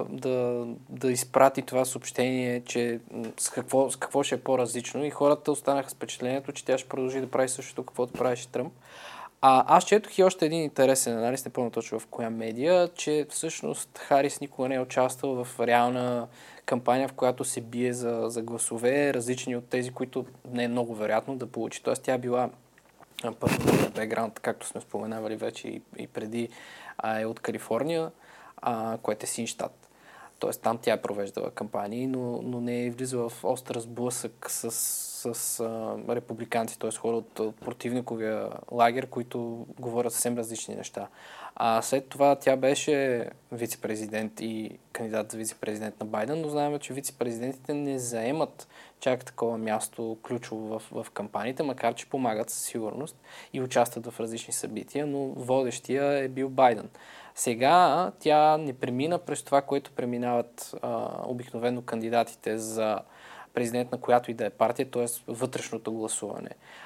да изпрати това съобщение, че с какво ще е по-различно, и хората останаха с впечатлението, че тя ще продължи да прави същото, каквото правеше Тръмп. Аз четох и още един интересен анализ, не помня точно в коя медия, че всъщност Харис никога не е участвал в реална кампания, в която се бие за гласове, различни от тези, които не е много вероятно да получи. Тоест тя била първо бекграунд, както сме споменавали вече и преди, е от Калифорния, което е син щат. Тоест там тя е провеждала кампании, но не е влизала в остър сблъсък с републиканци, т.е. хора от противниковия лагер, които говорят съвсем различни неща. След това тя беше вице-президент и кандидат за вице-президент на Байден, но знаем, че вице-президентите не заемат чак такова място ключово в кампаниите, макар че помагат със сигурност и участват в различни събития, но водещия е бил Байден. Сега тя не премина през това, което преминават обикновено кандидатите за президент на която и да е партия, т.е. вътрешното гласуване.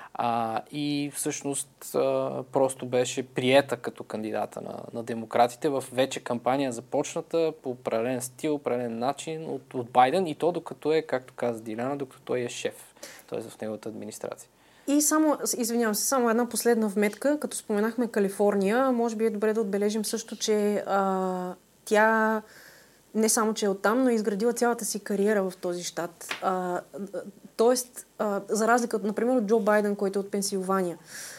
И всъщност просто беше приета като кандидата на демократите в вече кампания започната по паралелен стил, паралелен начин от Байден, и то докато е, както каза Диляна, докато той е шеф, т.е. в неговата администрация. И извинявам се, само една последна вметка, като споменахме Калифорния, може би е добре да отбележим също, че тя не само, че е оттам, но е изградила цялата си кариера в този щат. Тоест, за разлика, например, от Джо Байден, който е от Пенсилвания.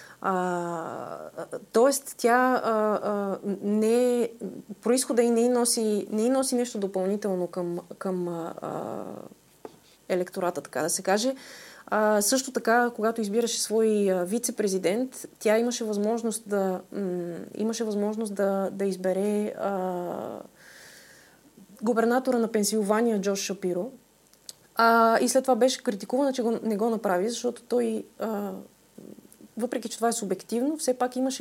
Тоест, тя происхода и не носи нещо допълнително към електората, така да се каже. Също така, когато избираше свой вице-президент, тя имаше възможност да избере губернатора на Пенсилвания Джош Шапиро. И след това беше критикувана, че не го направи, защото той, въпреки че това е субективно, все пак имаше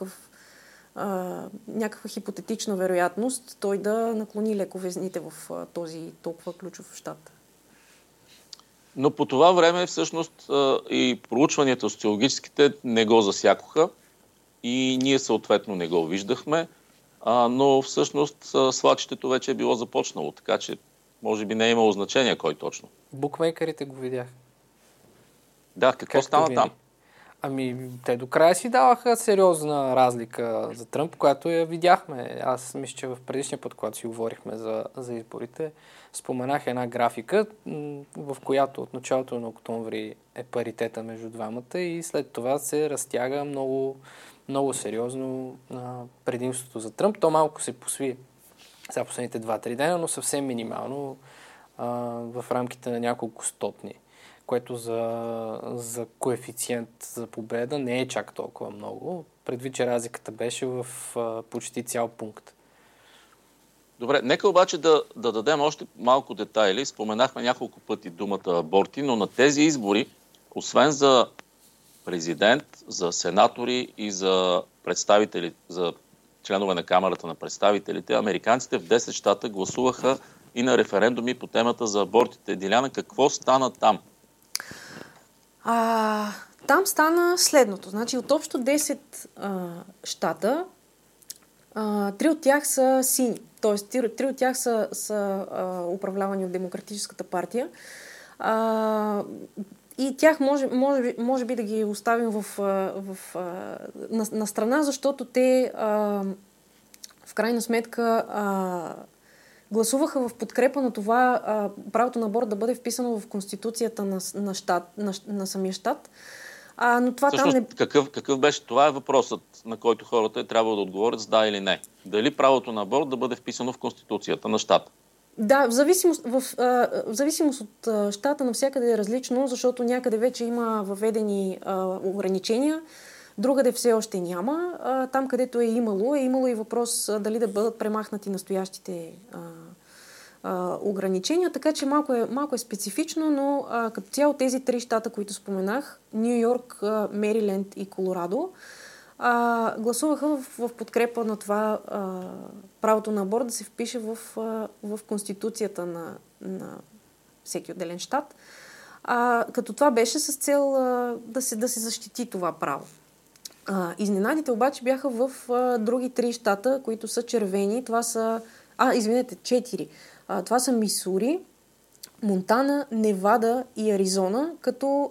някаква хипотетична вероятност той да наклони леко везните в този толкова ключов щат. Но по това време всъщност и проучванията социологическите не го засякоха и ние съответно не го виждахме, но всъщност свлачището вече е било започнало, така че може би не е имало значение кой точно. Букмейкерите го видях. Да, какво стана там? Те до края си даваха сериозна разлика за Тръмп, която я видяхме. Аз мисля, че в предишния път, когато си говорихме за изборите, споменах една графика, в която от началото на октомври е паритета между двамата и след това се разтяга много, много сериозно предимството за Тръмп. То малко се посви за последните 2-3 дена, но съвсем минимално в рамките на няколко стотни, което за коефициент за победа не е чак толкова много, предвид, че разликата беше в почти цял пункт. Добре, нека обаче да дадем още малко детайли. Споменахме няколко пъти думата аборти, но на тези избори, освен за президент, за сенатори и за представители, за членове на Камарата на представителите, американците в 10 щата гласуваха и на референдуми по темата за абортите. Диляна, какво стана там? Там стана следното. Значи от общо 10 щата, 3 от тях са сини. Т.е. 3 от тях са управлявани от Демократическата партия. И тях може би да ги оставим на страна, защото те в крайна сметка гласуваха в подкрепа на това правото на аборт да бъде вписано в Конституцията на самия щат. Но това всъщност, какъв беше? Това е въпросът, на който хората е трябвало да отговорят с да или не. Дали правото на аборт да бъде вписано в Конституцията на щата? Да, в зависимост от щата навсякъде е различно, защото някъде вече има въведени ограничения, другаде все още няма. Там, където е имало и въпрос дали да бъдат премахнати настоящите ограничения, така че малко е специфично, но като цяло тези 3 щата, които споменах, Ню Йорк, Мериленд и Колорадо, гласуваха в подкрепа на това правото на аборт да се впише в Конституцията на всеки отделен щат. Като това беше с цел да се защити това право. Изненадите обаче бяха в други 3 щата, които са червени. Това са... 4. Това са Мисури, Монтана, Невада и Аризона, като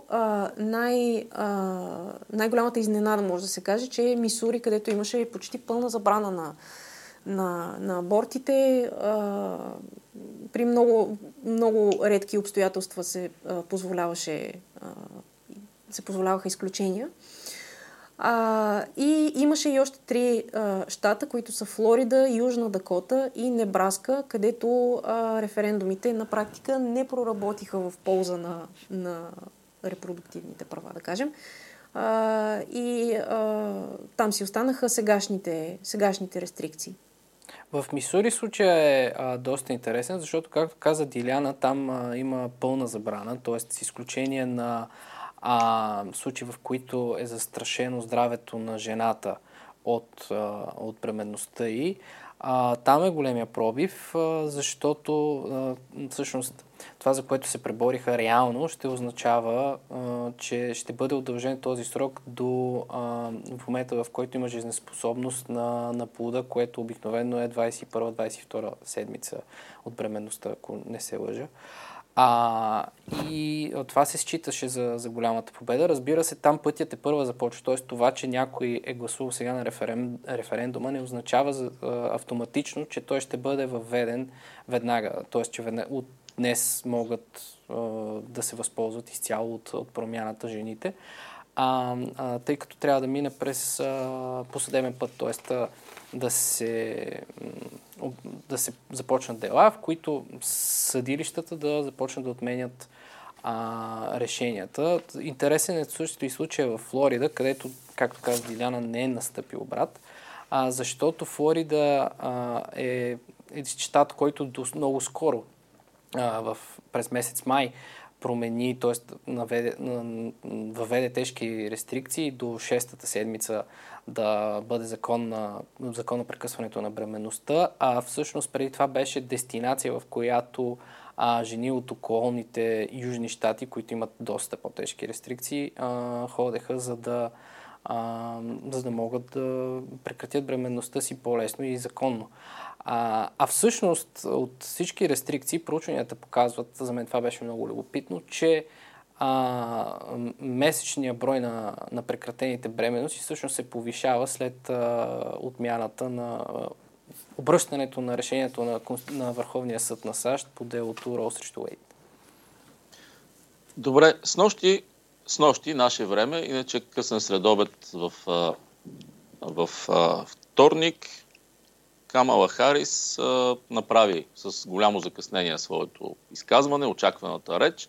най-голямата изненада може да се каже, че Мисури, където имаше почти пълна забрана на абортите, при много, много редки обстоятелства се позволяваха изключения. И имаше и още 3 щата, които са Флорида, Южна Дакота и Небраска, където референдумите на практика не проработиха в полза на репродуктивните права, да кажем. Там си останаха сегашните рестрикции. В Мисури случая е доста интересен, защото, както каза Диляна, там има пълна забрана, т.е. с изключение на случаи, в които е застрашено здравето на жената от бременността й. Там е големия пробив, защото всъщност това, за което се пребориха реално, ще означава, че ще бъде удължен този срок до в момента, в който има жизнеспособност на плода, което обикновено е 21-22 седмица от бременността, ако не се лъжа. И това се считаше за голямата победа. Разбира се, там пътят е първа започва. Т.е. това, че някой е гласувал сега на референдума, не означава автоматично, че той ще бъде въведен веднага. Т.е. че от днес могат да се възползват изцяло от промяната жените. Тъй като трябва да мине през по съдебен път, т.е. да се започнат дела, в които съдилищата да започнат да отменят решенията. Интересен е също и случая в Флорида, където, както каза Диляна, не е настъпил обрат, защото Флорида е щат, който много скоро, през месец май, промени, т.е. въведе тежки рестрикции до 6-та седмица да бъде законно прекъсването на бременността, а всъщност преди това беше дестинация, в която жени от околните южни щати, които имат доста по-тежки рестрикции, ходеха за да могат да прекратят бременността си по-лесно и законно. Всъщност от всички рестрикции проучванията показват, за мен това беше много любопитно, че месечният брой на прекратените бременности всъщност се повишава след отмяната на обръщането на решението на Върховния съд на САЩ по делото Роу срещу Уейд. Добре, с нощи наше време, иначе късен следобед в вторник, Камала Харис направи с голямо закъснение своето изказване, очакваната реч.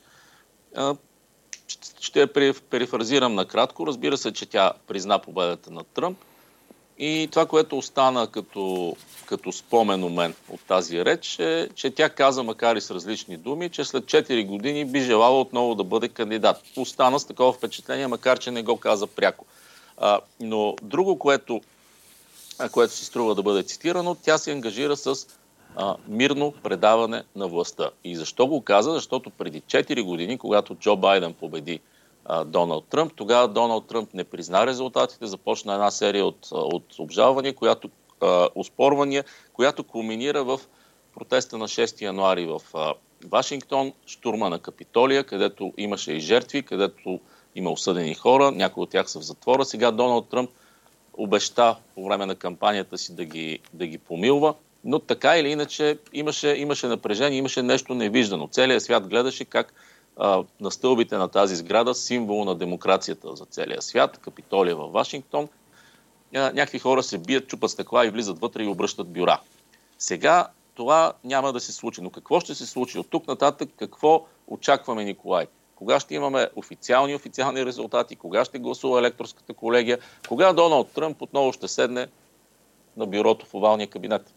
Ще я перифразирам накратко. Разбира се, че тя призна победата на Тръмп. И това, което остана като спомен у мен от тази реч, е, че тя каза, макар и с различни думи, че след 4 години би желала отново да бъде кандидат. Остана с такова впечатление, макар че не го каза пряко. Но друго, което си струва да бъде цитирано, тя се ангажира с мирно предаване на властта. И защо го каза? Защото преди 4 години, когато Джо Байден победи Доналд Тръмп, тогава Доналд Тръмп не призна резултатите, започна една серия от обжалвания, оспорвания, която кулминира в протеста на 6 януари в Вашингтон, штурма на Капитолия, където имаше и жертви, където има осъдени хора, някои от тях са в затвора. Сега Доналд Тръмп обеща по време на кампанията си да ги помилва, но така или иначе имаше напрежение, имаше нещо невиждано. Целият свят гледаше как на стълбите на тази сграда, символ на демокрацията за целия свят, Капитолия във Вашингтон, някакви хора се бият, чупат стъкла и влизат вътре и обръщат бюра. Сега това няма да се случи. Но какво ще се случи? От тук нататък какво очакваме, Николай? Кога ще имаме официални резултати? Кога ще гласува електорската колегия? Кога Доналд Тръмп отново ще седне на бюрото в овалния кабинет?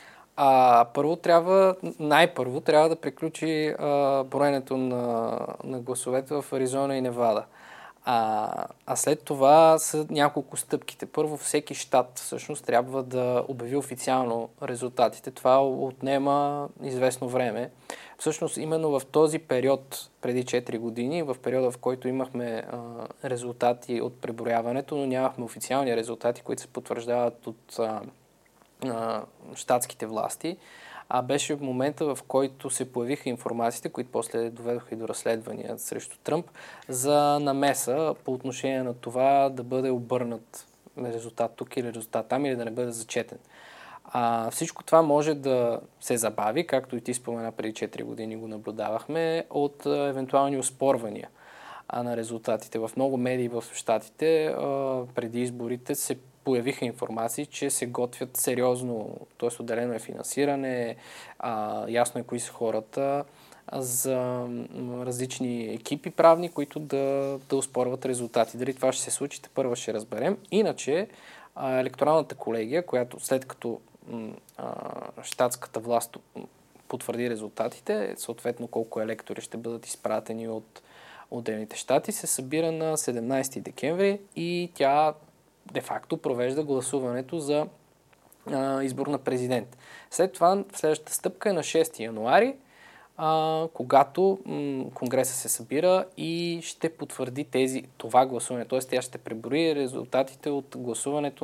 Най-първо трябва да приключи броенето на гласовете в Аризона и Невада. След това са няколко стъпките. Първо, всеки щат всъщност трябва да обяви официално резултатите. Това отнема известно време. Всъщност, именно в този период, преди 4 години, в периода, в който имахме резултати от преброяването, но нямахме официални резултати, които се потвърждават от щатските власти, беше в момента, в който се появиха информациите, които после доведоха и до разследвания срещу Тръмп, за намеса по отношение на това да бъде обърнат резултат тук или резултат там, или да не бъде зачетен. Всичко това може да се забави, както и ти спомена преди 4 години го наблюдавахме, от евентуални оспорвания на резултатите. В много медии в щатите преди изборите се появиха информации, че се готвят сериозно, т.е. отделено е финансиране, ясно е кои са хората, за различни екипи правни, които да оспорват резултати. Дали това ще се случи, първо ще разберем. Иначе електоралната колегия, която след като щатската власт потвърди резултатите, съответно колко електори ще бъдат изпратени от отделните щати, се събира на 17 декември и тя де-факто провежда гласуването за избор на президент. След това следващата стъпка е на 6 януари, когато Конгреса се събира и ще потвърди това гласуване. Т.е. тя ще преброи резултатите от гласуването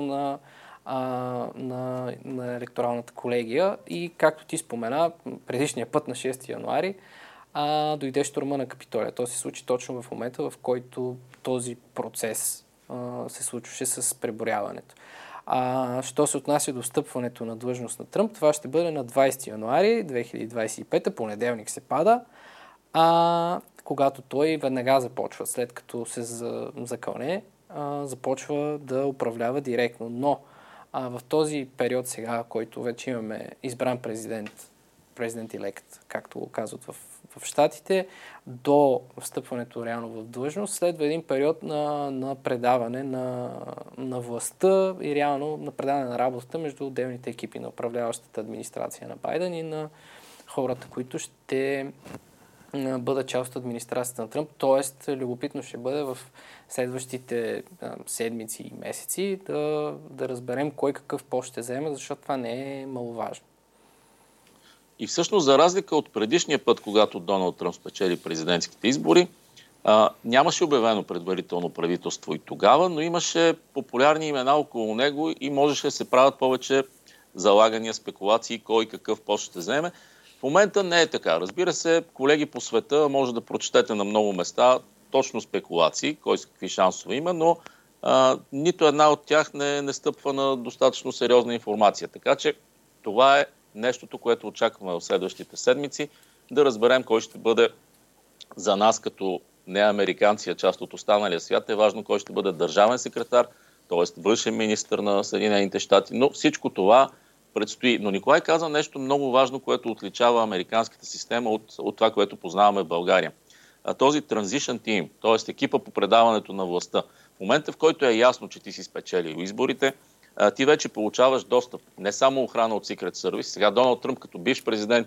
на електоралната колегия и, както ти спомена, предишния път на 6 януари дойде щурма на Капитолия. То се случи точно в момента, в който този процес се случваше с преброяването. Що се отнася до стъпването на длъжност на Тръмп, това ще бъде на 20 януари 2025, понеделник се пада, когато той веднага започва, след като се закълне, започва да управлява директно. Но в този период сега, който вече имаме избран президент-елект, както го казват в Щатите, до встъпването реално в длъжност, следва един период на предаване на властта и реално на предаване на работата между отделните екипи на управляващата администрация на Байден и на хората, които ще бъдат част от администрацията на Тръмп. Тоест, любопитно ще бъде в следващите седмици и месеци да разберем кой какъв пост ще вземе, защото това не е маловажно. И всъщност, за разлика от предишния път, когато Доналд Тръмп спечели президентските избори, нямаше обявено предварително правителство и тогава, но имаше популярни имена около него и можеше да се правят повече залагания, спекулации, кой какъв пост ще вземе. В момента не е така. Разбира се, колеги по света може да прочетете на много места точно спекулации, кой с какви шансове има, но нито една от тях не стъпва на достатъчно сериозна информация. Така че това е нещото, което очакваме в следващите седмици, да разберем кой ще бъде за нас като не американци, а част от останалия свят. Е важно кой ще бъде държавен секретар, т.е. външен министър на Съединените щати, но всичко това предстои. Но Николай каза нещо много важно, което отличава американската система от това, което познаваме в България. Този transition team, т.е. екипа по предаването на властта, в момента, в който е ясно, че ти си спечелил изборите, ти вече получаваш достъп. Не само охрана от Secret Service. Сега Доналд Тръмп като бивш президент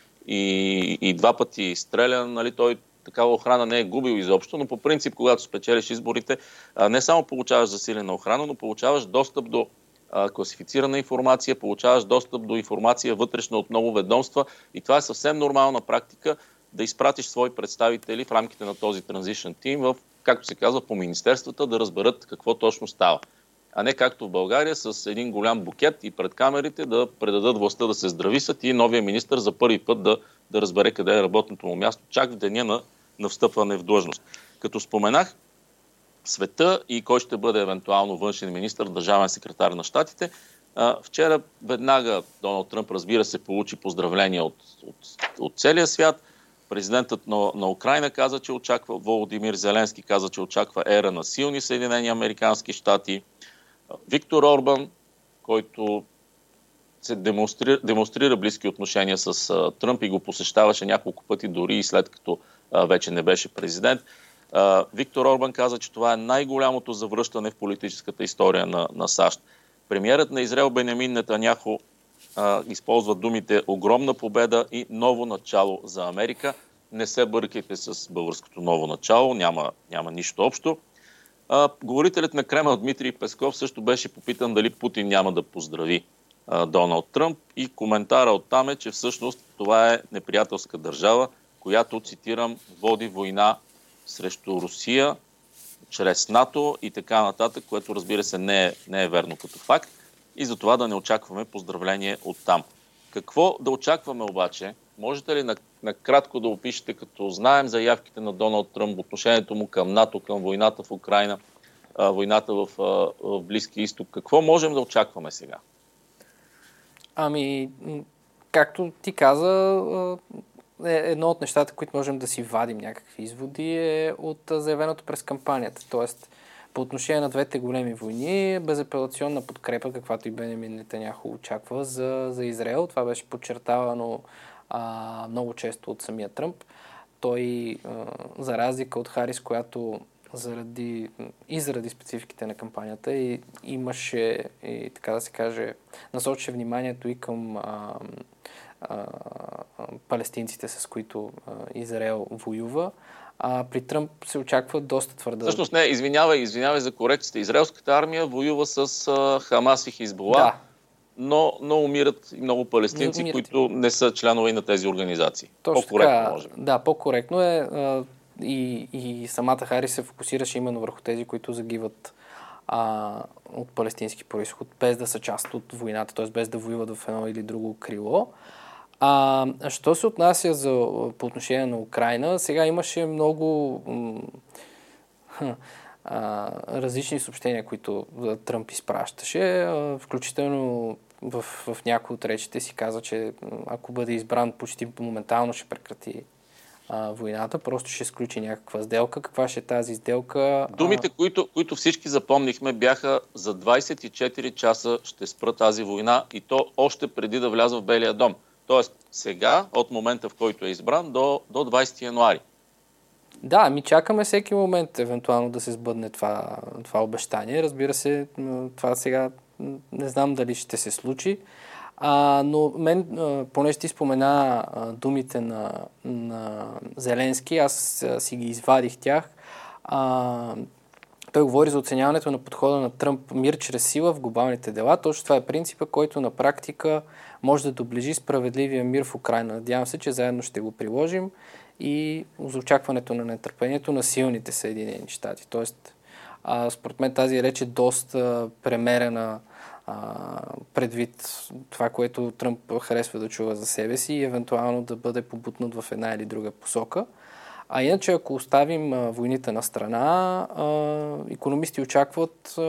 и два пъти стрелян, нали, той такава охрана не е губил изобщо, но по принцип, когато спечелиш изборите, не само получаваш засилена охрана, но получаваш достъп до класифицирана информация, получаваш достъп до информация вътрешна от много ведомства и това е съвсем нормална практика да изпратиш свои представители в рамките на този transition team, както се казва, по министерствата, да разберат какво точно става. А не както в България с един голям букет и пред камерите да предадат властта да се здрависат и новия министър за първи път да разбере къде е работното му място, чак в деня на встъпване в длъжност. Като споменах света и кой ще бъде евентуално външен министър, държавен секретар на щатите, вчера веднага Доналд Тръмп, разбира се, получи поздравления от целия свят. Президентът на Украйна каза, че очаква, Володимир Зеленски каза, че очаква ера на силни Съединени американски щати. Виктор Орбан, който се демонстрира близки отношения с Тръмп и го посещаваше няколко пъти, дори и след като вече не беше президент. Виктор Орбан каза, че това е най-голямото завръщане в политическата история на САЩ. Премиерът на Израел Бенямин Нетаняху използва думите огромна победа и ново начало за Америка. Не се бъркайте с българското ново начало, няма нищо общо. Говорителят на Кремъл Дмитрий Песков също беше попитан дали Путин няма да поздрави Доналд Тръмп и коментара оттам е, че всъщност това е неприятелска държава, която, цитирам, води война срещу Русия чрез НАТО и така нататък, което разбира се не е верно като факт и затова да не очакваме поздравление оттам. Какво да очакваме обаче? Можете ли накратко да опишете, като знаем заявките на Доналд Тръмп, отношението му към НАТО, към войната в Украйна, войната в Близкия изток? Какво можем да очакваме сега? Ами, както ти каза, едно от нещата, които можем да си вадим някакви изводи е от заявеното през кампанията. Тоест, по отношение на двете големи войни, безапелационна подкрепа, каквато и Бенямин Нетаняху очаква за Израел. Това беше подчертавано много често от самия Тръмп. Той, за разлика от Харис, която заради спецификите на кампанията имаше, и така да се каже, насочи вниманието и към палестинците, с които Израел воюва. При Тръмп се очаква доста твърда. Всъщност не, извинявай за корекцията. Израелската армия воюва с Хамас и Хизбула, да. но умират и много палестинци, които не са членове на тези организации. Точно по-коректно така, може. Да, по-коректно е. И самата Харис се фокусираше именно върху тези, които загиват от палестински произход, без да са част от войната, т.е. без да воюват в едно или друго крило. Що се отнася по отношение на Украйна, сега имаше много различни съобщения, които Тръмп изпращаше, включително в някои от речите си каза, че ако бъде избран почти моментално ще прекрати войната, просто ще сключи някаква сделка. Каква ще е тази сделка? Думите, които всички запомнихме, бяха: за 24 часа ще спра тази война, и то още преди да вляза в Белия дом. Тоест сега, от момента, в който е избран, до 20 януари. Да, чакаме всеки момент евентуално да се сбъдне това обещание. Разбира се, това сега не знам дали ще се случи. Но понеже ти спомена думите на Зеленски, аз си ги извадих тях. Той говори за оценяването на подхода на Тръмп мир чрез сила в глобалните дела. Точно това е принципа, който на практика може да доближи справедливия мир в Украйна. Надявам се, че заедно ще го приложим и за очакването на нетърпението на силните Съединени щати. Тоест, според мен тази реч е доста премерена предвид това, което Тръмп харесва да чува за себе си и евентуално да бъде побутнат в една или друга посока. А иначе, ако оставим войните на страна, икономисти очакват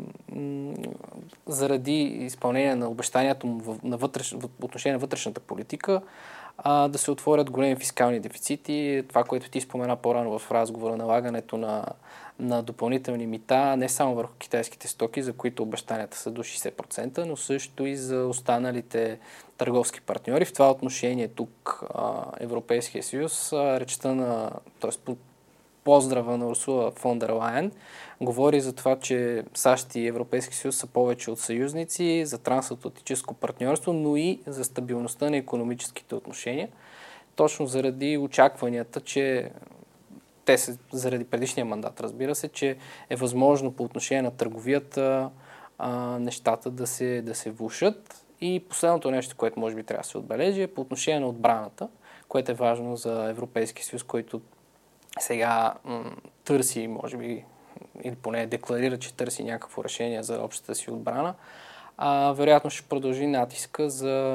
заради изпълнение на обещанието му в отношение на вътрешната политика да се отворят големи фискални дефицити. Това, което ти спомена по-рано в разговора, налагането на допълнителни мита, не само върху китайските стоки, за които обещанията са до 60%, но също и за останалите търговски партньори. В това отношение тук Европейския съюз, речта т.е. поздрава на Урсула фон дер Лайен, говори за това, че САЩ и Европейския съюз са повече от съюзници, за трансатлантическо партньорство, но и за стабилността на икономическите отношения. Точно заради очакванията, че заради предишния мандат, разбира се, че е възможно по отношение на търговията нещата да се влошат. И последното нещо, което може би трябва да се отбележи, е по отношение на отбраната, което е важно за Европейския съюз, който сега търси, може би, или поне декларира, че търси някакво решение за общата си отбрана. Вероятно ще продължи натиска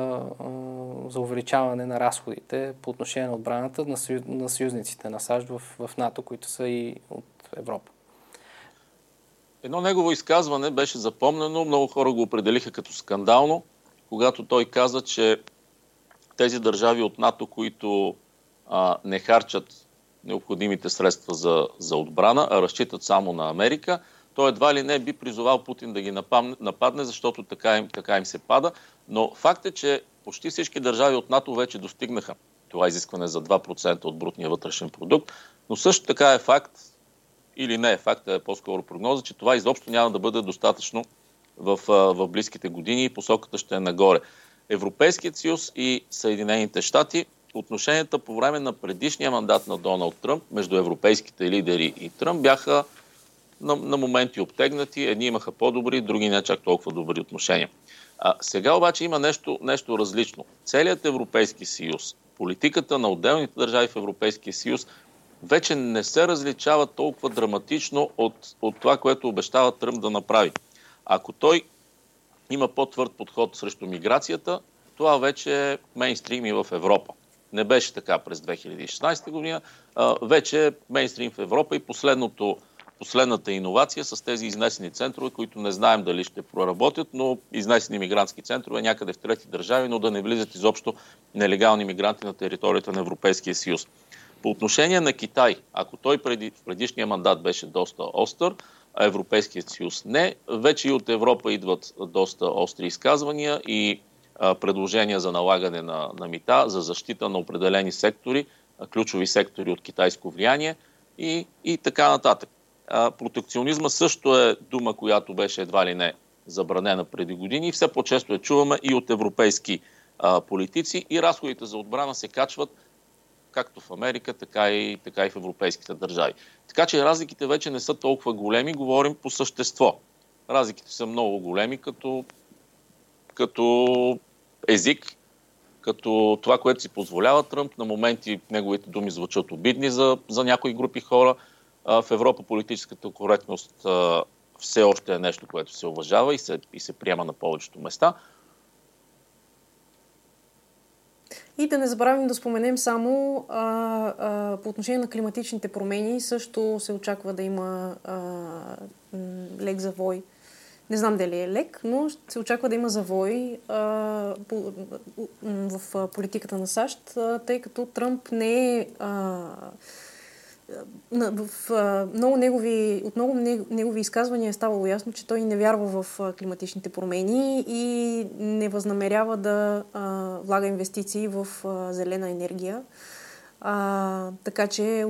за увеличаване на разходите по отношение на отбраната на съюзниците на САЩ в НАТО, които са и от Европа. Едно негово изказване беше запомнено, много хора го определиха като скандално, когато той каза, че тези държави от НАТО, които не харчат необходимите средства за отбрана, а разчитат само на Америка, той едва ли не би призовал Путин да ги нападне, защото така им се пада. Но факт е, че почти всички държави от НАТО вече достигнаха това изискване за 2% от брутния вътрешен продукт, но също така е факт, или не е факт, е по-скоро прогноза, че това изобщо няма да бъде достатъчно в близките години и посоката ще е нагоре. Европейският съюз и Съединените щати, отношенията по време на предишния мандат на Доналд Тръмп между европейските лидери и Тръмп бяха на моменти обтегнати. Едни имаха по-добри, други не чак толкова добри отношения. Сега обаче има нещо различно. Целият Европейски съюз, политиката на отделните държави в Европейския съюз вече не се различава толкова драматично от това, което обещава Тръмп да направи. Ако той има по-твърд подход срещу миграцията, това вече е мейнстрим и в Европа. Не беше така през 2016 година. Вече е мейнстрим в Европа и последната иновация с тези изнесени центрове, които не знаем дали ще проработят, но изнесени мигрантски центрове някъде в трети държави, но да не влизат изобщо нелегални мигранти на територията на Европейския съюз. По отношение на Китай, ако той в предишния мандат беше доста остър, а Европейският съюз не, вече и от Европа идват доста остри изказвания и предложения за налагане на мита, за защита на определени сектори, ключови сектори от китайско влияние и така нататък. Протекционизма също е дума, която беше едва ли не забранена преди години и все по-често я чуваме и от европейски политици и разходите за отбрана се качват както в Америка, така и в европейските държави. Така че разликите вече не са толкова големи, говорим по същество. Разликите са много големи като език, като това, което си позволява Тръмп. На моменти неговите думи звучат обидни за някои групи хора. В Европа политическата коректност все още е нещо, което се уважава и се приема на повечето места. И да не забравим да споменем само по отношение на климатичните промени също се очаква да има лек завой. Не знам дали е лек, но се очаква да има завой в политиката на САЩ, тъй като Тръмп не е от много негови изказвания е ставало ясно, че той не вярва в климатичните промени и не възнамерява да влага инвестиции в зелена енергия. Така че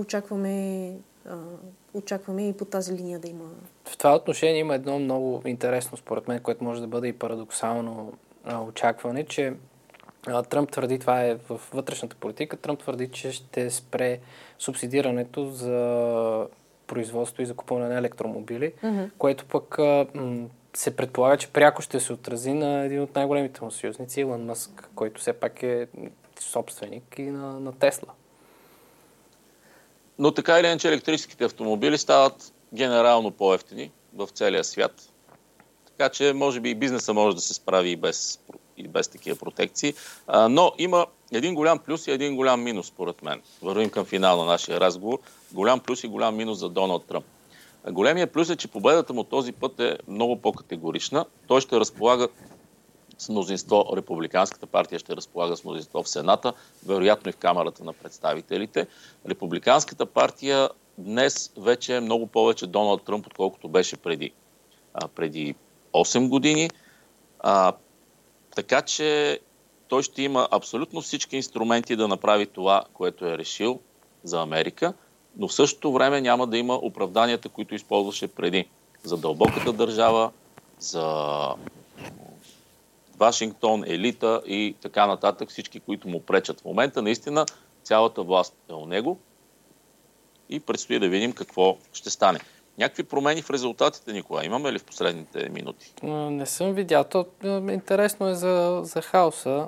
очакваме и по тази линия да има. В това отношение има едно много интересно, според мен, което може да бъде и парадоксално очакване, че Тръмп твърди, това е в вътрешната политика, Тръмп твърди, че ще спре субсидирането за производство и закупуване на електромобили, което пък се предполага, че пряко ще се отрази на един от най-големите му съюзници, Илон Мъск, който все пак е собственик и на Тесла. Но така или иначе електрическите автомобили стават генерално по-евтини в целия свят. Така че може би и бизнеса може да се справи и без такива протекции. Но има един голям плюс и един голям минус, според мен. Вървим към финал на нашия разговор. Голям плюс и голям минус за Доналд Тръмп. Големият плюс е, че победата му този път е много по-категорична. Той ще разполага с мнозинство, републиканската партия ще разполага с мнозинство в Сената, вероятно и в Камарата на представителите. Републиканската партия днес вече е много повече Доналд Тръмп, отколкото беше преди 8 години. Така че той ще има абсолютно всички инструменти да направи това, което е решил за Америка, но в същото време няма да има оправданията, които използваше преди. За дълбоката държава, за Вашингтон, елита и така нататък, всички, които му пречат. В момента наистина цялата власт е у него и предстои да видим какво ще стане. Някакви промени в резултатите, Николай, имаме ли в последните минути? Не съм видял. Интересно е за хаоса.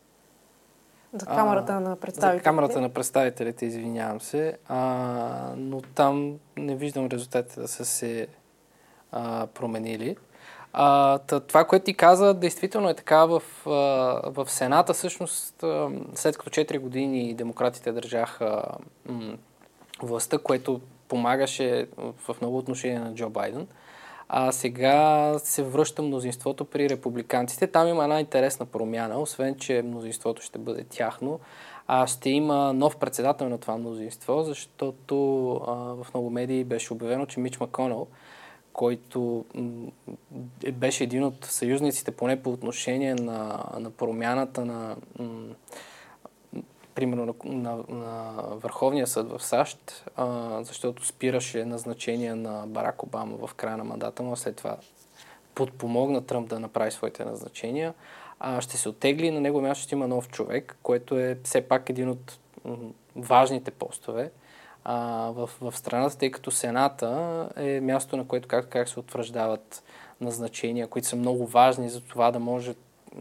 За Камарата на представителите. За Камарата на представителите, извинявам се. Но там не виждам резултатите да са се променили. Това, което ти каза, действително е така в Сената. Всъщност, след като 4 години демократите държаха властта, което помагаше в много отношения на Джо Байден, сега се връща мнозинството при републиканците. Там има една интересна промяна, освен че мнозинството ще бъде тяхно. Ще има нов председател на това мнозинство, защото в много медии беше обявено, че Мич Маконъл, който беше един от съюзниците, поне по отношение на промяната на примерно на Върховния съд в САЩ, защото спираше назначения на Барак Обама в края на мандата му, след това подпомогна Тръмп да направи своите назначения. Ще се оттегли, на него място ще има нов човек, който е все пак един от важните постове в страната, тъй като Сената е място, на което как се утвърждават назначения, които са много важни за това да може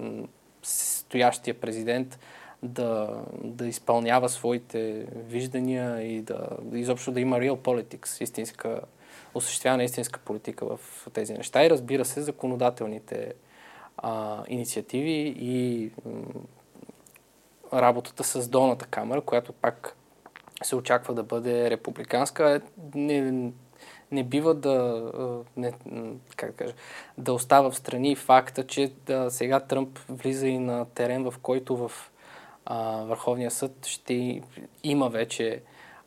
стоящия президент да изпълнява своите виждания и изобщо да има real politics, осъществяване на истинска политика в тези неща. И разбира се, законодателните инициативи и работата с долната камера, която пак се очаква да бъде републиканска, не бива да остава в страни факта, че сега Тръмп влиза и на терен, в който в Върховния съд ще има вече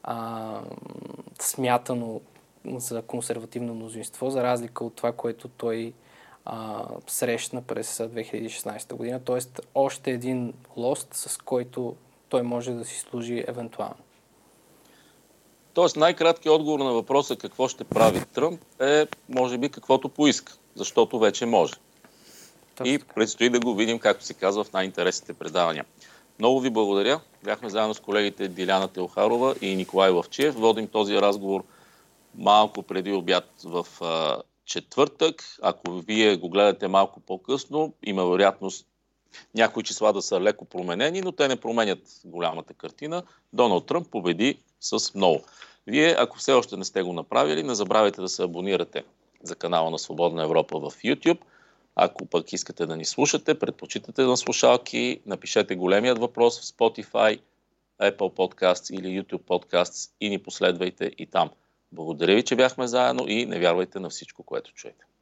смятано за консервативно мнозинство, за разлика от това, което той срещна през 2016 година. Тоест още един лост, с който той може да си служи евентуално. Тоест най-краткият отговор на въпроса какво ще прави Тръмп е може би каквото поиска, защото вече може. И предстои да го видим, както се казва, в най-интересните предавания. Много ви благодаря. Бяхме заедно с колегите Диляна Теохарова и Николай Лъвчиев. Водим този разговор малко преди обяд в четвъртък. Ако вие го гледате малко по-късно, има вероятност някои числа да са леко променени, но те не променят голямата картина. Доналд Тръмп победи с много. Вие, ако все още не сте го направили, не забравяйте да се абонирате за канала на Свободна Европа в YouTube. Ако пък искате да ни слушате, предпочитате на слушалки, напишете големият въпрос в Spotify, Apple Podcasts или YouTube Podcasts и ни последвайте и там. Благодаря ви, че бяхме заедно и не вярвайте на всичко, което чуете.